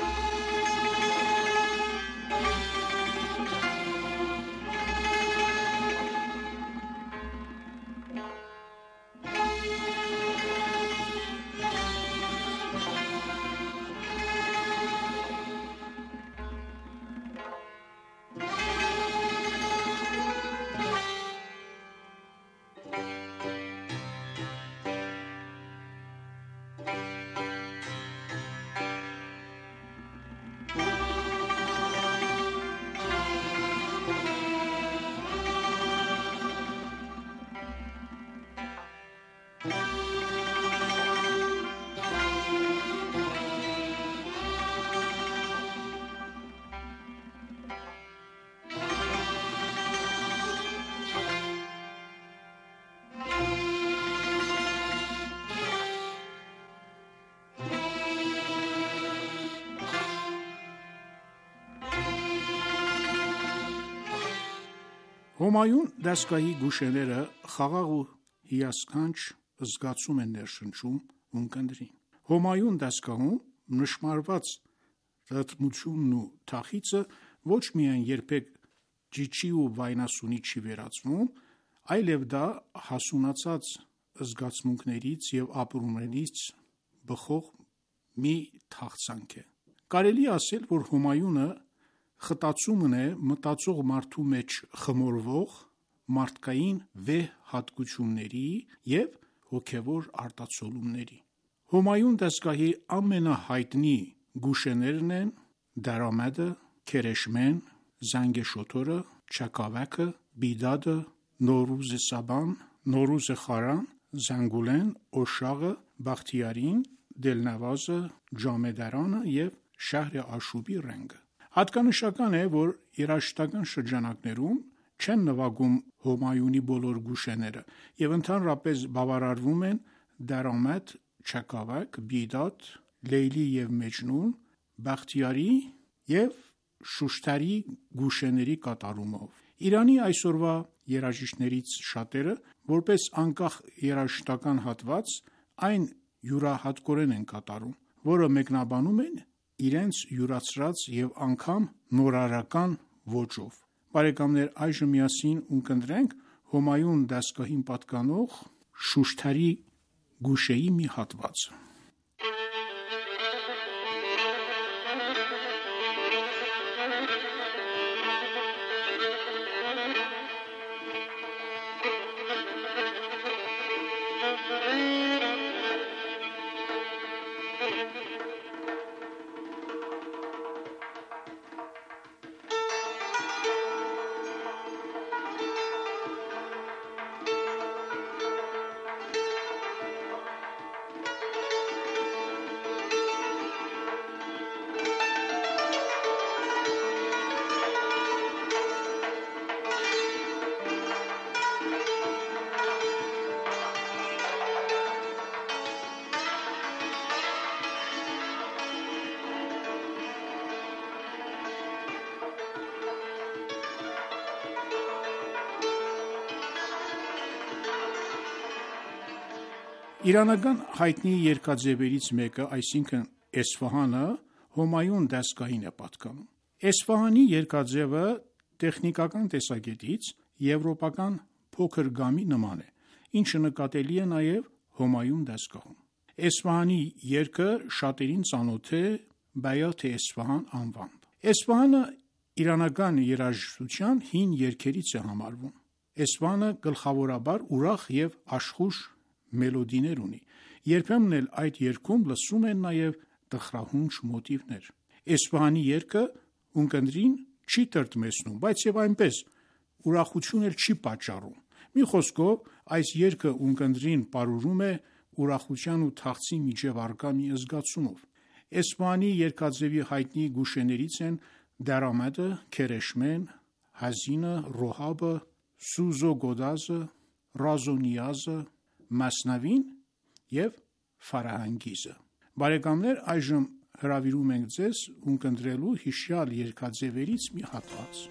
[SPEAKER 9] Հոմայուն դասգահի գուշեները խաղաղ ու հիասքանչ զգացում են ներշնչում ունկնդրին։ Հոմայուն դասգահում նշմարված ռիթմությունն ու թախիծը ոչ միայն երբեք ճիչի ու վայնասունի չի վերածվում, այլև դա հասունացած զգացմունքներից և ապրումներից բխող մի թախծանք է։ Կարելի է ասել, որ Հոմայունը խտացումն է մտածող մարդու մեջ խմորվող մարդկային վեհ հատկությունների և հոգևոր արտացոլումների։ Հոմայուն դասգահի ամենահայտնի գուշեներն են Դարամեդը, Քերեշմեն, Զանգե շոթորը, Չակավեքը, Բիդադը, Նորուզե Սաբան, Նորուզե Խարան, Զանգուլեն, Օշաղը, Բախտիարին, Դելնավազը, Ջամեդարանը և Շահրե Աշուբի Ռենգը։ Հատկանշական է, որ երաժշտական շրջանակներում չեն նվագում Հոմայունի բոլոր գուշեները և ընդհանրապես բավարարվում են Դարամեդ, Չակավեք, Բիդադ, Լեյլի և Մեջնուն, Բախտիարի և Շուշթարի գուշեների կատարումով։ Իրանի այսօրվա երաժիշտներից շատերը, որպես անկախ երաժշտական հատված, այն յուրահատկորեն են կատարում, որը մեկնաբանում են իրենց յուրացրած և անգամ նորարարական ոճով։ Բարեկամներ, այժմ միասին ունկնդրենք Հոմայուն դասգահին պատկանող Շուշթարի գուշեի մի հատված։ Իրանական հայտնի երգաձևերից մեկը, այսինքն Էսֆահանը, Հոմայուն դասգահին է պատկանում։ Էսֆահանի երգաձևը տեխնիկական տեսակետից եվրոպական փոքր գամի նման է, ինչը նկատելի է նաև Հոմայուն դասգահում։ Էսֆահանի երգը շատերին ծանոթ է Բայաթ Էսֆահան անվամբ։ Էսֆահանը իրանական երաժշտության հին երգերից է համարվում։ Էսֆահանը գլխավորաբար ուրախ և աշխույժ մելոդիներ ունի։ Երբեմն էլ այդ երգում լսում են նաև տխրահունչ մոտիվներ։ Էսֆահանի երգը ունկնդրին չի տրտմեցնում, բայց եւ այնպես ուրախություն էլ չի պատճառում։ Մի խոսքով, այս երգը ունկնդրին պարուրում է ուրախության ու թախծի միջև առկա մի զգացումով։ Էսպանի երկաձևի հայտնի գուշեներից են Դարամեդը, Քերեշմեն, Հազինը, Ռոհաբը, Սուզո Գոդազը, Ռազոնիազը, Մասնավին և Ֆարահանգիզը։ Բարեկամներ, այժմ հրավիրում ենք ձեզ ունկնդրելու հիշյալ երկաձևերից մի հատված։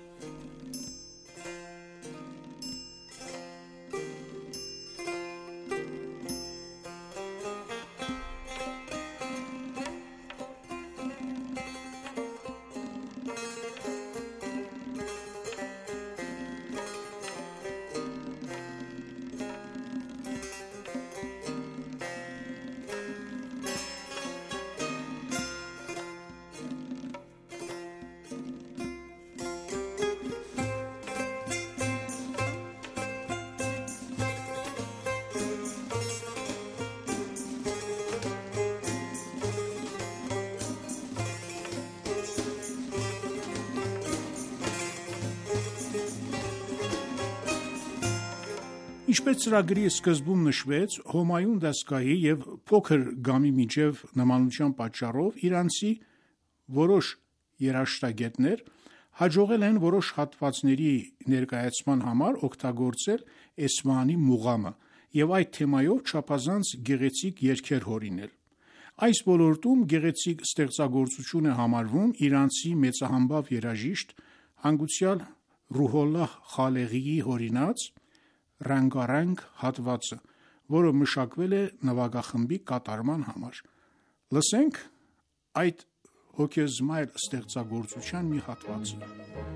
[SPEAKER 9] Ինչպես ծրագրի սկզբում նշվեց, Հոմայուն դասգահի և փոքր գամի միջև նմանության պատճառով իրանցի որոշ երաժշտագետներ հաջողել են որոշ հատվածների ներկայացման համար օգտագործել Էսֆահանի մուղամը և այդ թեմայով չափազանց գեղեցիկ երգեր հորինել։ Այս ոլորտում գեղեցիկ ստեղծագործություն է համարվում իրանցի մեծահամբավ երաժիշտ հանգուցյալ Ռուհոլլահ Խալեղիի հորինած Ռանգարանգ հատվածը, որը մշակվել է նվագախմբի կատարման համար։ Լսենք այդ հոգեզմայր ստեղծագործության մի հատվածը։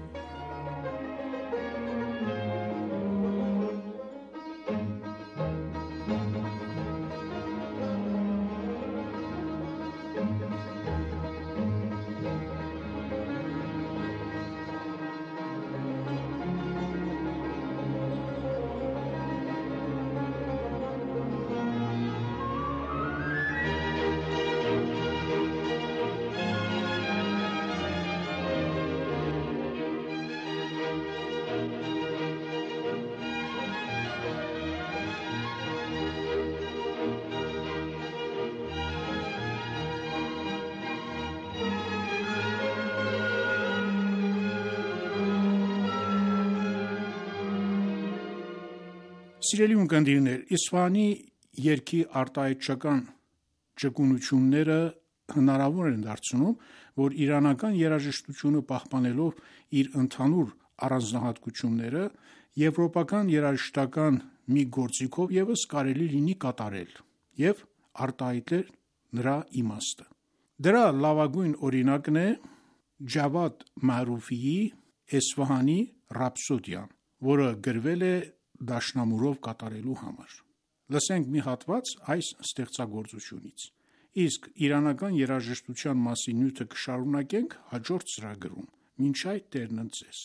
[SPEAKER 9] Սիրելի ունկնդիրներ, Էսֆահանի երգի արտահայտչական ճկունությունները հնարավոր են դարձնում, որ իրանական երաժշտությունը պահպանելով իր ընդհանուր առանձնահատկությունները, եվրոպական երաժշտական մի գործիքով ևս կարելի լինի կատարել և արտահայտել նրա իմաստը։ Դրա լավագույն օրինակն է Ջավադ Մարուֆիի Էսֆահանի ռապսոդիան, որը գրվել է դաշնամուրով կատարելու համար։ Լսենք մի հատված այս ստեղծագործությունից, իսկ իրանական երաժշտության մասին նյութը կշարունակենք հաջորդ ծրագրում։ Մինչ այդ Տերն ընդ ձեզ։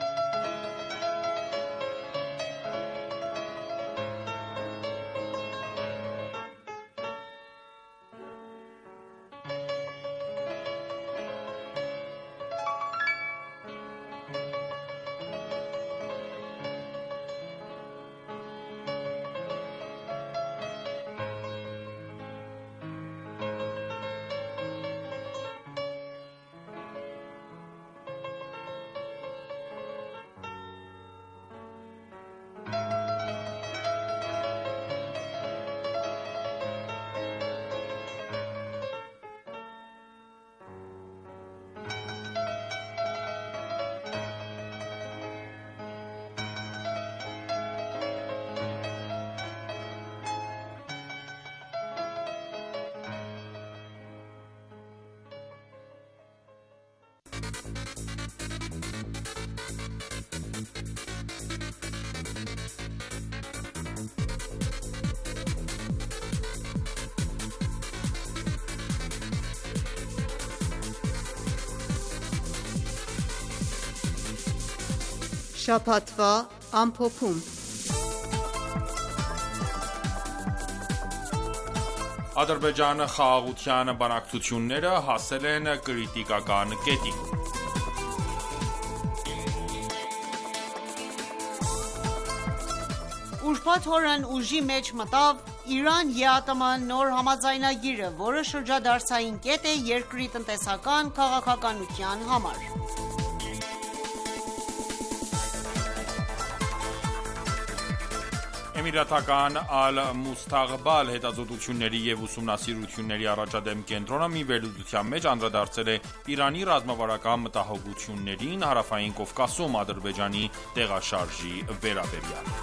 [SPEAKER 10] Շաբաթվա ամփոփում։
[SPEAKER 1] Ադրբեջանը խաղաղության բանակցությունները հասել են կրիտիկական կետի։
[SPEAKER 10] Ուրբաթ օրն ուժի մեջ մտավ Իրան-ԵԱՏՄ նոր համաձայնագիրը, որը շրջադարձային կետ է երկրի տնտեսական քաղաքականության համար։
[SPEAKER 1] Էմիրատական Ալ-Մուստաղբալ հետազոտությունների և ուսումնասիրությունների առաջադեմ կենտրոնը մի վերլուծության մեջ անդրադարձել է Իրանի ռազմավարական մտահոգություններին Հարավային Կովկասում Ադրբեջանի տեղաշարժի վերաբերյալ։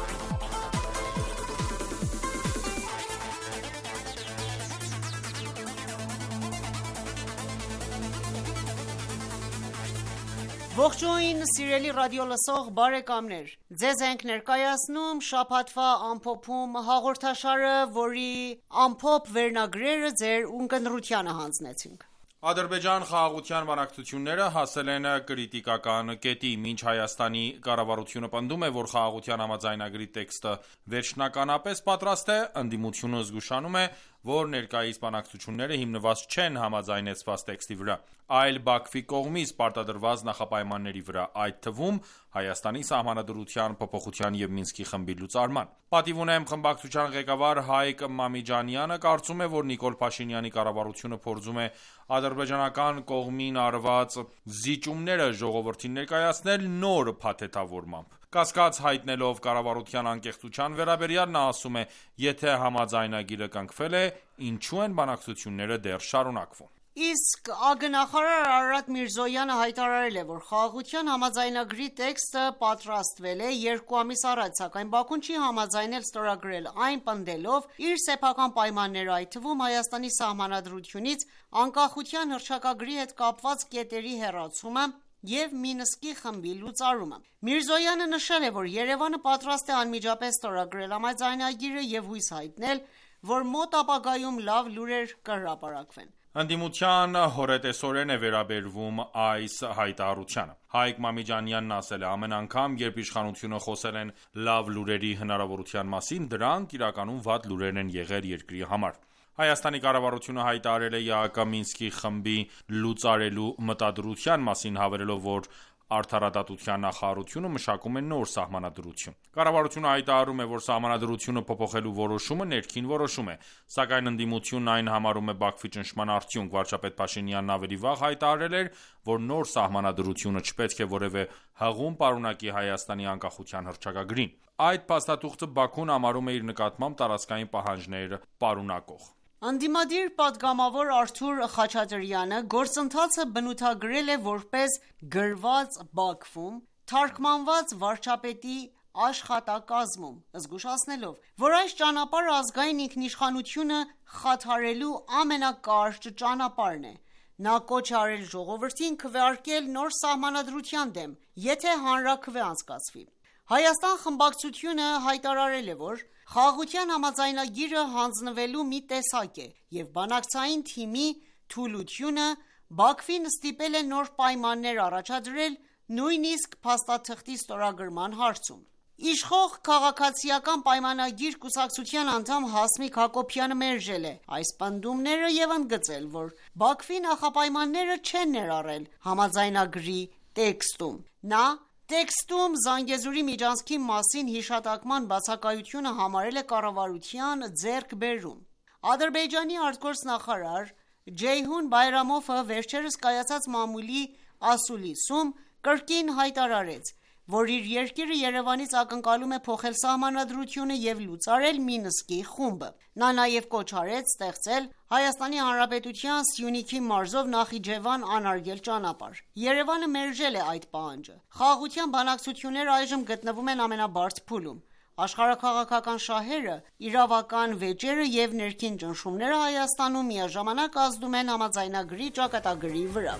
[SPEAKER 10] Ողջույն սիրելի ռադիոլսող բարեկամներ, ձեզ ենք ներկայացնում շաբաթվա ամփոփում հաղորդաշարը, որի ամփոփ վերնագրերը ձեր ունկնդրությանը հանձնեցինք։
[SPEAKER 1] Ադրբեջան խաղաղության բանակցությունները հասել են կրիտիկական կետի, մինչ Հայաստանի կառավարությունը պնդում է, որ խաղաղության համաձայնագրի տեքստը վերջնականապես պատրաստ է, ընդդիմությունը զգուշանում է, որ ներկայիս բանակցությունները հիմնված չեն համաձայնեցված տեքստի վրա, այլ Բաքվի կողմից պարտադրված նախապայմանների վրա, այդ թվում Հայաստանի սահմանադրության փոփոխության և Մինսկի խմբի լուծարման։ Պատիվ ունեմ խմբակցության ղեկավար Հայկ Մամիջանյանը կարծում է, որ Նիկոլ Փաշինյանի կառավարությունը փորձում է ադրբեջանական կողմին արված զիջումները ժողովրդին ներկայացնել նոր փաթեթավորմամբ։ Կասկած հայտնելով կառավարության անկեղծության վերաբերյալ նա ասում է, եթե համաձայնագիրը կնքվել է, ինչու են բանակցությունները դեռ շարունակվում։
[SPEAKER 10] Իսկ ԱԳ-նախարար Արարատ Միրզոյանը հայտարարել է, որ խաղաղության համաձայնագրի տեքստը պատրաստվել է 2 ամիս առաջ, սակայն Բաքուն չի համաձայնել ստորագրել այն, պնդելով իր սեփական պայմանները, այդ թվում Հայաստանի սահմանադրությունից անկախության հռչակագրի հետ կապված կետերի հեռացումը և Մինսկի խմբի լուծարումը։ Միրզոյանը նշել է, որ Երևանը պատրաստ է անմիջապես ստորագրել համաձայնագիրը և հույս հայտնել, որ մոտ ապագայում լավ լուրեր կհրապարակվեն։
[SPEAKER 1] Ընդդիմության հորետեսորեն է վերաբերվում այս հայտարարությանը։ Հայկ Մամիջանյանն ասել է, ամեն անգամ, երբ իշխանությունը խոսել են լավ լուրերի հնարավորության մասին, դրանք իրականում վատ լուրեր են եղել երկրի համար։ Հայաստանի կառավարությունը հայտարարել է ԵԱՀԿ Մինսկի խմբի լուծարելու մտադրության մասին, հավելելով, որ Արդարադատության նախարարությունը մշակում է նոր սահմանադրություն։ Կառավարությունը հայտարարում է, որ սահմանադրությունը փոփոխելու որոշումը ներքին որոշում է, սակայն ընդդիմությունն այն համարում է Բաքվի ճնշման արդյունք։ Վարչապետ Փաշինյանն ավելի վաղ հայտարարել էր, որ նոր սահմանադրությունը չպետք է որևէ հղում պարունակի Հայաստանի անկախության հռչակագրին։ Այդ փաստաթուղթը Բաքուն համարում է իր նկատմամբ տարածքային պահանջներ պարունակող։
[SPEAKER 10] Ընդդիմադիր պատգամավոր Արթուր Խաչատրյանը գործընթացը բնութագրել է որպես գրված Բաքվում, թարգմանված վարչապետի աշխատակազմում, զգուշացնելով, որ այս ճանապարհը ազգային ինքնիշխանությունը խաթարելու ամենակարճ ճանապարհն է։ Նա կոչ է արել ժողովրդին քվեարկել նոր սահմանադրության դեմ, եթե հանրաքվե անցկացվի։ Հայաստան խմբակցությունը հայտարարել է, որ խաղաղության համաձայնագիրը հանձնվելու մի տեսակ է և բանակցային թիմի թուլությունը Բաքվին ստիպել է նոր պայմաններ առաջադրել նույնիսկ փաստաթղթի ստորագրման հարցում։ Իշխող քաղաքացիական պայմանագիր կուսակցության անդամ Հասմիկ Հակոբյանը մերժել է այս պնդումները և ընդգծել, որ Բաքվի նախապայմանները չեն ներառել համաձայնագրի տեքստում։ Նա տեքստում Զանգեզուրի միջանցքի մասին հիշատակման բացակայությունը համարել է կառավարության ձեռքբերում։ Ադրբեջանի արտգործնախարար Ջեյհուն Բայրամովը վերջերս կայացած մամուլի ասուլիսում կրկին հայտարարեց, որ իր երկիրը Երևանից ակնկալում է փոխել սահմանադրությունը և լուծարել Մինսկի խումբը։ Նա նաև կոչ արեց ստեղծել Հայաստանի Հանրապետության Սյունիքի մարզով Նախիջևան անարգել ճանապարհ։ Երևանը մերժել է այդ պահանջը։ Խաղաղության բանակցությունները այժմ գտնվում են ամենաբարդ փուլում։ Աշխարհաքաղաքական շահերը, իրավական վեճերը և ներքին ճնշումները Հայաստանում միաժամանակ ազդում են համաձայնագրի ճակատագրի վրա։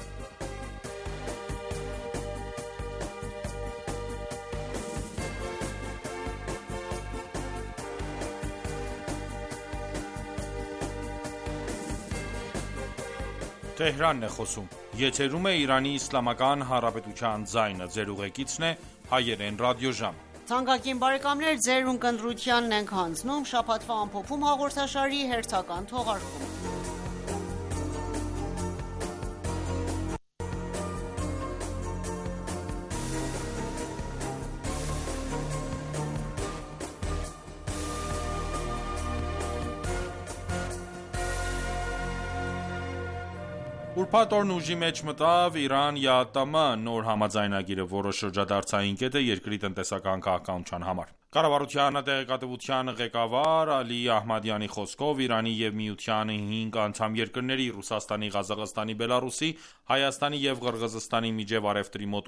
[SPEAKER 1] Թեհրանն է խոսում։ Եթերում է Իրանի Իսլամական Հանրապետության ձայնը, ձեր ուղեկիցն է հայերեն ռադիոժամ։
[SPEAKER 10] Թանկագին բարեկամներ, ձեր ունկնդրությանն ենք հանձնում շաբաթվա ամփոփում հաղորդաշարի հերթական թողարկումը։
[SPEAKER 1] Ուրբաթ օրն ուժի մեջ մտավ Իրան-ԵԱՏՄ նոր համաձայնագիրը, որը շրջադարձային կետ է երկրի տնտեսական քաղաքականության համար։ Կառավարության տեղեկատվության ղեկավար Ալի Ահմադյանի խոսքով Իրանի և Միության 5 անդամ երկրների՝ Ռուսաստանի, Ղազախստանի, Բելառուսի, Հայաստանի և Ղրղզստանի միջև առևտրի մոտ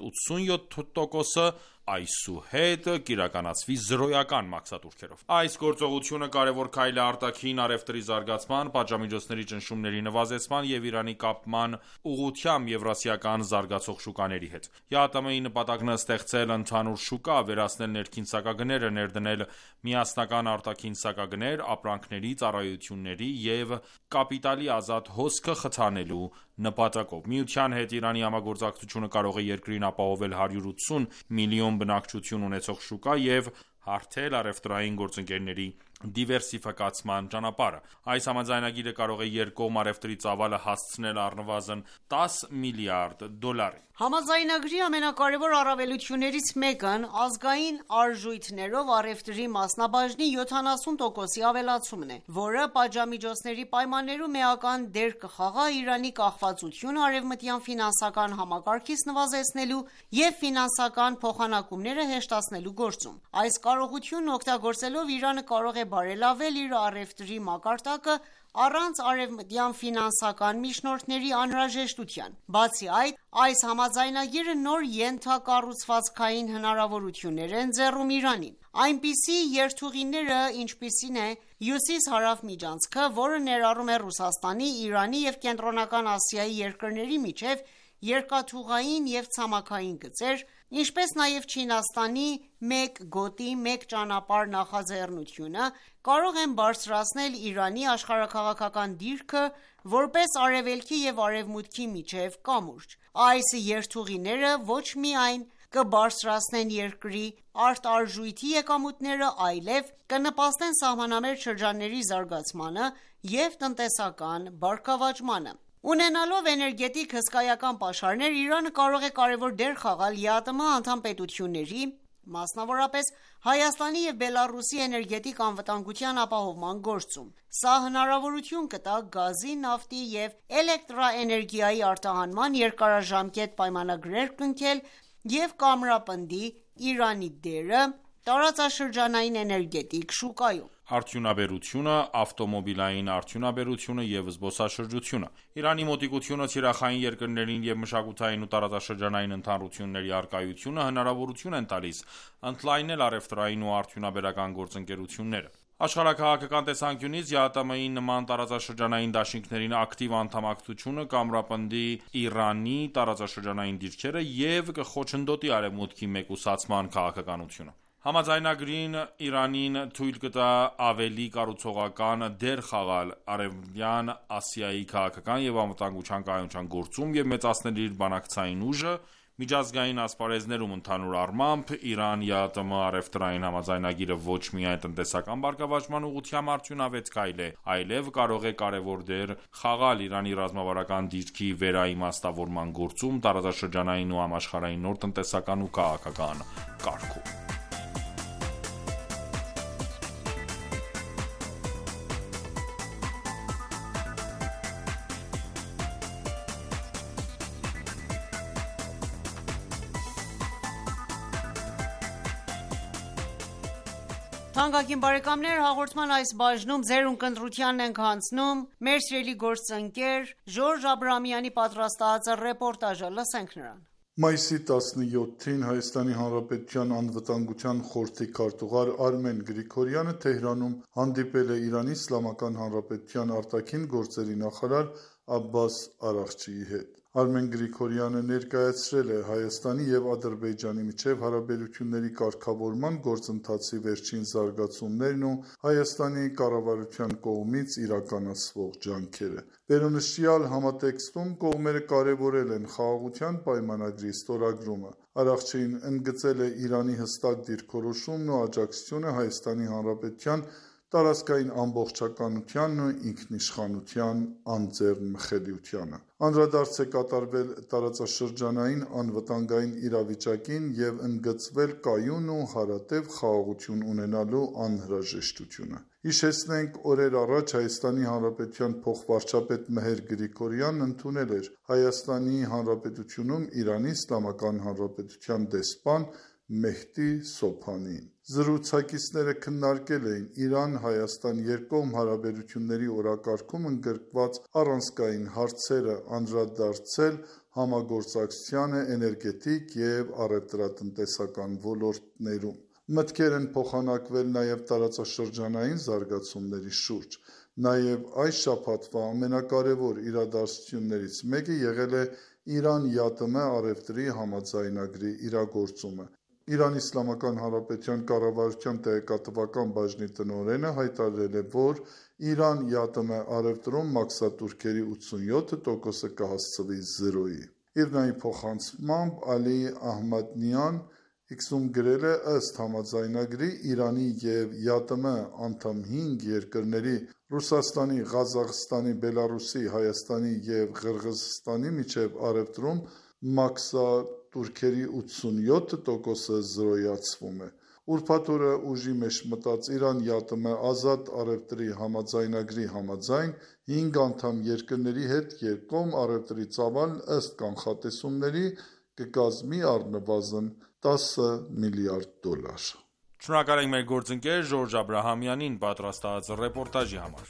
[SPEAKER 1] 87%-ը այսուհետ կիրականացվի զրոյական մաքսատուրքերով։ Այս գործողությունը կարևոր քայլ է արտաքին առևտրի զարգացման, պատժամիջոցների ճնշումների նվազեցման և Իրանի կապման ուղղությամբ եվրասիական զարգացող շուկաների հետ։ ԵԱՏՄ-ի նպատակն է ստեղծել ընդհանուր շուկա, վերացնել ներքին սակագները, ներդնել միասնական արտաքին սակագներ, ապրանքների, ծառայությունների և կապիտալի ազատ հոսքը խթանելու նպատակով։ Միության հետ Իրանի համագործակցությունը կարող է երկրին ապահովել 180 միլիոն բնակչություն ունեցող շուկա և հարթել առևտրային գործընկերների դիվերսիֆիկացման ճանապարհը։ Այս համաձայնագիրը կարող է երկկողմ առևտրի ծավալը հասցնել առնվազն $10 միլիարդ։
[SPEAKER 10] Համաձայնագրի ամենակարևոր առավելություններից մեկն ազգային արժույթներով առևտրի մասնաբաժնի 70%-ի ավելացումն է, որը պատժամիջոցների պայմաններում էական դեր կխաղա Իրանի կախվածությունը արևմտյան ֆինանսական համակարգից նվազեցնելու և ֆինանսական փոխանակումները հեշտացնելու գործում։ Այս կարողությունն օգտագործելով Իրանը կարող է բարելավել իր առևտրի մակարդակը առանց արևմտյան ֆինանսական միջնորդների անհրաժեշտության։ Բացի այդ, այս համաձայնագիրը նոր ենթակառուցվածքային հնարավորություններ է ընձեռում Իրանին։ Այնպիսի երթուղիները, ինչպիսին է Հյուսիս-Հարավ միջանցքը, որը ներառում է Ռուսաստանի, Իրանի և Կենտրոնական Ասիայի երկրների միջև երկաթուղային և ցամաքային գծեր, ինչպես նաև Չինաստանի «Մեկ գոտի, մեկ ճանապարհ» նախաձեռնությունը, կարող են բարձրացնել Իրանի աշխարհաքաղաքական դիրքը որպես Արևելքի և Արևմուտքի միջև կամուրջ։ Այս երթուղիները ոչ միայն կբարձրացնեն երկրի արտարժույթի եկամուտները, այլև կնպաստեն սահմանամերձ շրջանների զարգացմանը և տնտեսական բարգավաճմանը։ Ունենալով էներգետիկ հսկայական պաշարներ, Իրանը կարող է կարևոր դեր խաղալ ԵԱՏՄ անդամ պետությունների, մասնավորապես Հայաստանի և Բելառուսի էներգետիկ անվտանգության ապահովման գործում։ Սա հնարավորություն կտա գազի, նավթի և էլեկտրաէներգիայի արտահանման երկարաժամկետ պայմանագրեր կնքել և կամրապնդի Իրանի դերը տարածաշրջանային էներգետիկ շուկայում։
[SPEAKER 1] Արդյունաբերությունը, ավտոմոբիլային արդյունաբերությունը և զբոսաշրջությունը։ Իրանի մոտիկությունը թիրախային երկրներին և մշակութային ու տարածաշրջանային ընդհանրությունների առկայությունը հնարավորություն են տալիս ընդլայնել առևտրային ու արդյունաբերական գործընկերությունները։ Աշխարհաքաղաքական տեսանկյունից ԵԱՏՄ-ի նման տարածաշրջանային դաշինքներին ակտիվ անդամակցությունը կամրապնդի Իրանի տարածաշրջանային դիրքերը և կխոչընդոտի Արևմուտքի մեկուսացման քաղաքականությունը։ Համաձայնագրին Իրանին թույլ կտա ավելի կառուցողական դեր խաղալ Արևմտյան Ասիայի քաղաքական և անվտանգության կայունության գործում և մեծացնել իր բանակցային ուժը միջազգային ասպարեզներում։ Ընդհանուր առմամբ, Իրան-ԵԱՏՄ առևտրային համաձայնագիրը ոչ միայն տնտեսական բարգավաճման ուղղությամբ արդյունավետ քայլ է, այլև կարող է կարևոր դեր խաղալ Իրանի ռազմավարական դիրքի վերաիմաստավորման գործում տարածաշրջանային ու համաշխարհային նոր տնտեսական ու քաղաքական կարգում։
[SPEAKER 10] Թանկագին բարեկամներ, հաղորդման այս բաժնում ձեր ունկնդրությանն ենք հանձնում մեր սիրելի գործընկեր Ժորժ Աբրահամյանի պատրաստած ռեպորտաժը։ Լսենք նրան։
[SPEAKER 4] Մայիսի 17-ին Հայաստանի Հանրապետության անվտանգության խորհրդի քարտուղար Արմեն Գրիգորյանը Թեհրանում հանդիպել է Իրանի Իսլամական Հանրապետության արտաքին գործերի նախարար Աբբաս Արաղչիի հետ։ Արմեն Գրիգորյանը ներկայացրել է Հայաստանի և Ադրբեջանի միջև հարաբերությունների կարգավորման գործընթացի վերջին զարգացումներն ու Հայաստանի կառավարության կողմից իրականացվող ջանքերը։ Վերոնշյալ համատեքստում կողմերը կարևորել են խաղաղության պայմանագրի ստորագրումը։ Արաղչին ընդգծել է Իրանի հստակ դիրքորոշումն ու աջակցությունը Հայաստանի Հանրապետության տարածքային ամբողջականությանն ու ինքնիշխանության անձեռն մխելիությանը։ Անդրադարձ է կատարվել տարածաշրջանային անվտանգային իրավիճակին եւ ընդգծվել կայուն ու հարատև խաղաղություն ունենալու անհրաժեշտությունը։ Հիշեցնենք, օրեր առաջ Հայաստանի Հանրապետության փոխվարչապետ Մեհեր Գրիգորյանն ընդունել էր Հայաստանի Հանրապետությունում Իրանի Իսլամական Հանրապետության դեսպան Մեհդի Սոփանին։ Զրուցակիցները քննարկել էին Իրան-Հայաստան երկկողմ հարաբերությունների օրակարգում ընդգրկված առանցքային հարցերը, անդրադարձել համագործակցությանը էներգետիկ և առևտրատնտեսական ոլորտներում։ Մտքեր են փոխանակվել նաև տարածաշրջանային զարգացումների շուրջ։ Նաև այս շաբաթվա ամենակարևոր իրադարձություններից մեկը եղել է Իրան-ԵԱՏՄ առևտրի համաձայնագրի իրագործումը։ Իրանի Իսլամական Հանրապետության կառավարության տեղեկատվական բաժնի տնօրենը հայտարարել է, որ Իրան-ԵԱՏՄ առևտրում մաքսատուրքերի 87%-ը կհասցվի զրոյի։ Իրնայի փոխանցմամբ Ալի Ահմադնիան X-ում գրել է, ըստ համաձայնագրի Իրանի և ԵԱՏՄ անդամ 5 երկրների Ռուսաստանի, Ղազախստանի, Բելարուսի, Հայաստանի և Ղրղզստանի միջև առևտրում մաքսատուրքերի 87%-ը զրոյացվում է։ Ուրբաթ օրը ուժի մեջ մտած Իրան-ԵԱՏՄ ազատ առևտրի համաձայնագրի համաձայն 5 անդամ երկրների հետ երկկողմ առևտրի ծավալն ըստ կանխատեսումների կկազմի առնվազն $10 միլիարդ։
[SPEAKER 1] Շնորհակալ ենք մեր գործընկեր Ժորժ Աբրահամյանին պատրաստած ռեպորտաժի համար։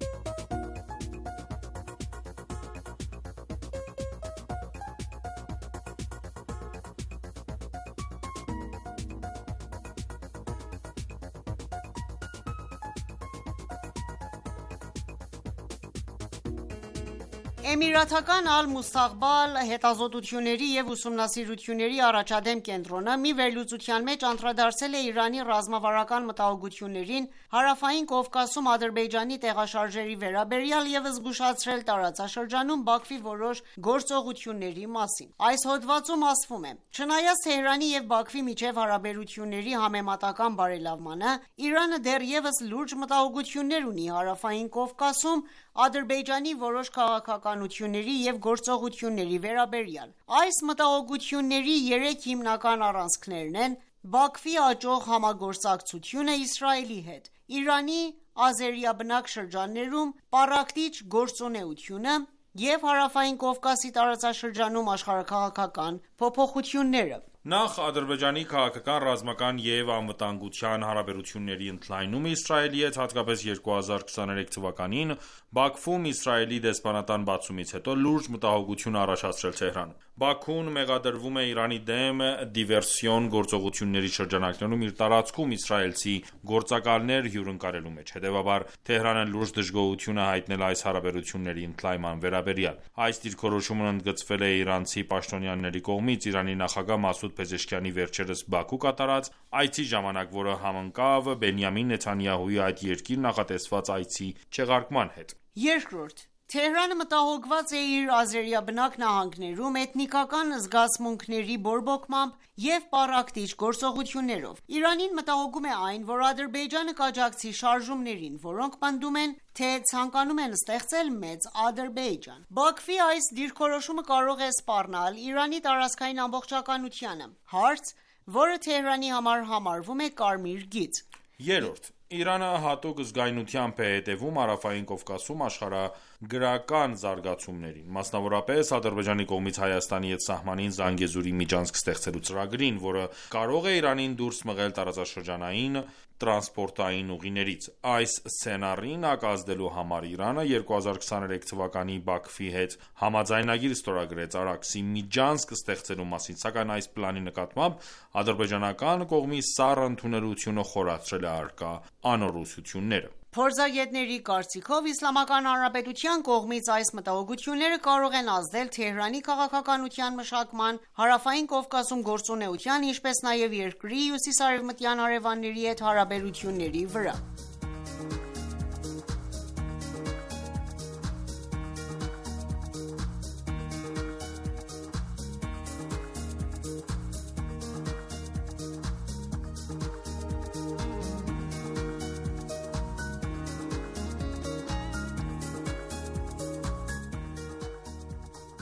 [SPEAKER 10] Էմիրաթական Ալ-Մուստաղբալ հետազոտությունների և ուսումնասիրությունների առաջադեմ կենտրոնը մի վերլուծության մեջ անդրադարձել է Իրանի ռազմավարական մտահոգություններին Հարավային Կովկասում Ադրբեջանի տեղաշարժերի վերաբերյալ և զգուշացրել տարածաշրջանում Բաքվի որոշ գործողությունների մասին։ Այս հոդվածում ասվում է. «Չնայած Թեհրանի և Բաքվի միջև հարաբերությունների համեմատական բարելավմանը, Իրանը դեռևս լուրջ մտահոգություններ ունի Հարավային Կովկասում Ադրբեջանի որոշ քաղաքականությունների և գործողությունների վերաբերյալ։ Այս մտահոգությունների 3 հիմնական առանցքներն են՝ Բաքվի աճող համագործակցությունը Իսրայելի հետ, Իրանի ազերիաբնակ շրջաններում պառակտիչ գործունեությունը և Հարավային Կովկասի տարածաշրջանում աշխարհաքաղաքական փոփոխությունները»։
[SPEAKER 1] Նախ Ադրբեջանի քաղաքական, ռազմական և անվտանգության հարաբերությունների ընդլայնումը Իսրայելի հետ, հատկապես 2023 թվականին Բաքվում Իսրայելի դեսպանատան բացումից հետո, լուրջ մտահոգություն է առաջացրել Թեհրանում։ Բաքուն մեղադրվում է Իրանի դեմ դիվերսիոն գործողությունների շրջանակներում իր տարածքում իսրայելցի գործակալներ հյուրընկալելու մեջ։ Հետևաբար, Թեհրանը լուրջ դժգոհություն է հայտնել այս հարաբերությունների ընդլայնման վերաբերյալ։ Այս դիրքորոշումն ընդգծվել է իրանցի պաշտոնյաների կողմից Իրանի նախագահ Մասուդ Փեզեշքիանի վերջերս Բաքու կատարած այցի ժամանակ, որը համընկավ Բենյամին Նեթանյահուի այդ երկիր նախատեսված այցի չեղարկման հետ։
[SPEAKER 10] Երկրորդ, Թեհրանը մտահոգված է իր ազերիաբնակ նահանգներում էթնիկական զգացմունքների բորբոքմամբ և պառակտիչ գործողություններով։ Իրանին մտահոգում է այն, որ Ադրբեջանը կաջակցի շարժումներին, որոնք պնդում են, թե ցանկանում են ստեղծել մեծ Ադրբեջան։ Բաքվի այս դիրքորոշումը կարող է սպառնալ Իրանի տարածքային ամբողջականությանը, հարց, որը Թեհրանի համար համարվում է կարմիր գիծ։
[SPEAKER 1] Երրորդ, Իրանը հատուկ զգայունությամբ է հետևում Հարավային Կովկասում աշխարհագրական զարգացումներին, մասնավորապես Ադրբեջանի կողմից Հայաստանի հետ սահմանին Զանգեզուրի միջանցք ստեղծելու ծրագրին, որը կարող է Իրանին դուրս մղել տարածաշրջանային տրանսպորտային ուղիներից։ Այս սցենարին ակազդելու համար Իրանը 2023 թվականի Բաքվի հետ համաձայնագիր ստորագրեց Արաքսի միջանցք ստեղծելու մասին, սակայն այս պլանի նկատմամբ ադրբեջանական կողմի սառը ընդունելությունը խորացրել է առկա անորոշությունները։
[SPEAKER 10] Փորձագետների կարծիքով Իսլամական Հանրապետության կողմից այս մտահոգությունները կարող են ազդել Թեհրանի քաղաքականության մշակման, Հարավային Կովկասում գործունեության, ինչպես նաև երկրի հյուսիսարևմտյան հարևանների հետ հարաբերությունների վրա։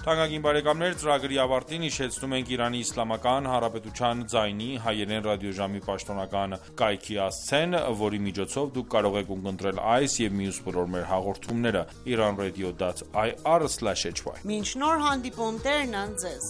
[SPEAKER 1] Թանկագին բարեկամներ, ծրագրի ավարտին հիշեցնում ենք Իրանի Իսլամական Հանրապետության ձայնի հայերեն ռադիոժամի պաշտոնական կայքի հասցեն, որի միջոցով դուք կարող եք ունկնդրել այս եւ մյուս բոլոր մեր հաղորդումները iranradio.ir/hy։
[SPEAKER 10] Մինչ նոր հանդիպում, Տերն անձեզ։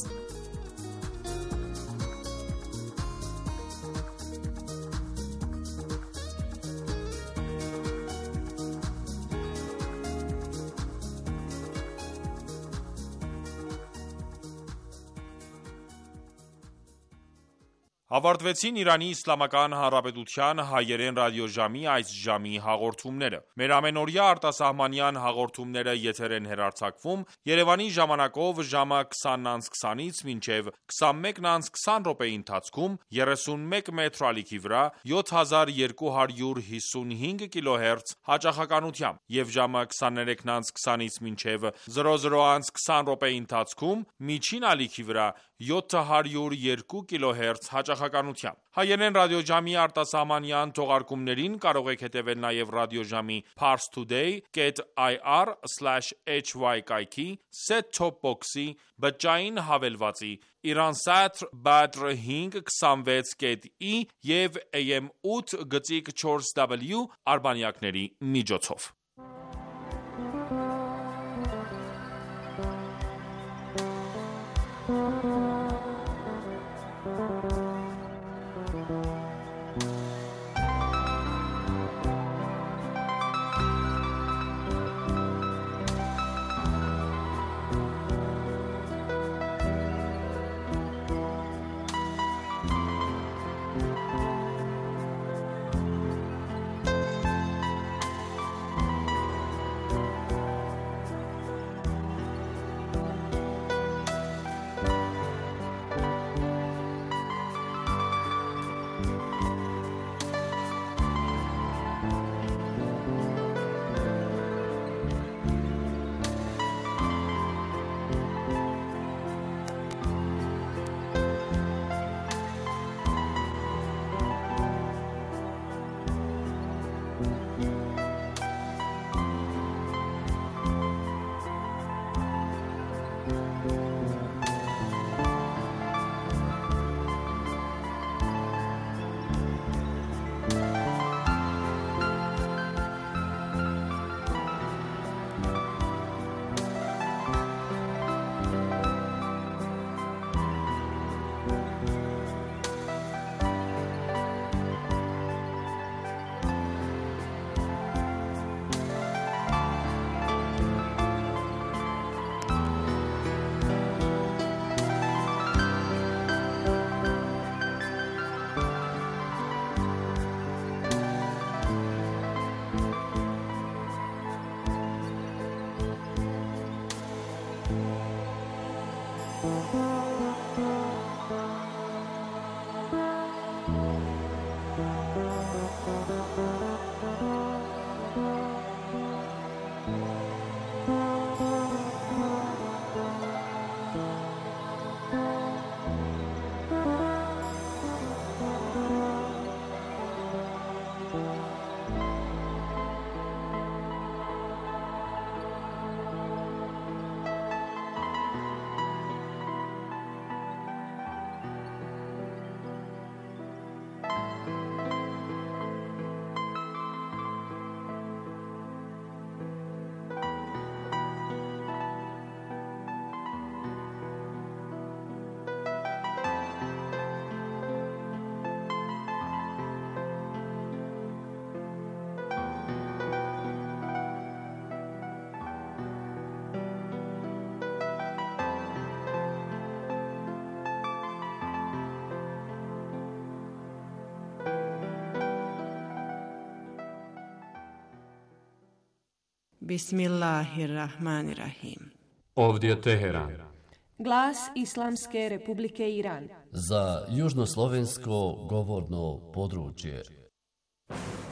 [SPEAKER 1] Ավարտվեցին Իրանի Իսլամական Հանրապետության հայերեն ռադիոժամի այս ժամի հաղորդումները։ Մեր ամենօրյա արտասահմանյան հաղորդումները եթեր են հեռարձակվում Երևանի ժամանակով ժամը 20:20-ից մինչև 21:20 րոպեի ընթացքում 31 մետրի ալիքի վրա 7255 կիլոհերց հաճախականությամբ եւ ժամը 23:20-ից մինչև 00:20 րոպեի ընթացքում միջին ալիքի վրա 702 կիլոհերց հաճախականությամբ։ Հայերեն ռադիոժամի արտասահմանյան թողարկումներին կարող եք հետևել նաև ռադիոժամի parstoday.ir/hy կայքի, set-top box-ի, բջջային հավելվածի, Iransat Badr 526.i եւ AM 8.4W արբանյակների միջոցով։
[SPEAKER 11] Bismillahirrahmanirrahim.
[SPEAKER 12] Ovdje Teheran.
[SPEAKER 11] Glas Islamske Republike Iran.
[SPEAKER 13] Za južnoslovensko govorno područje.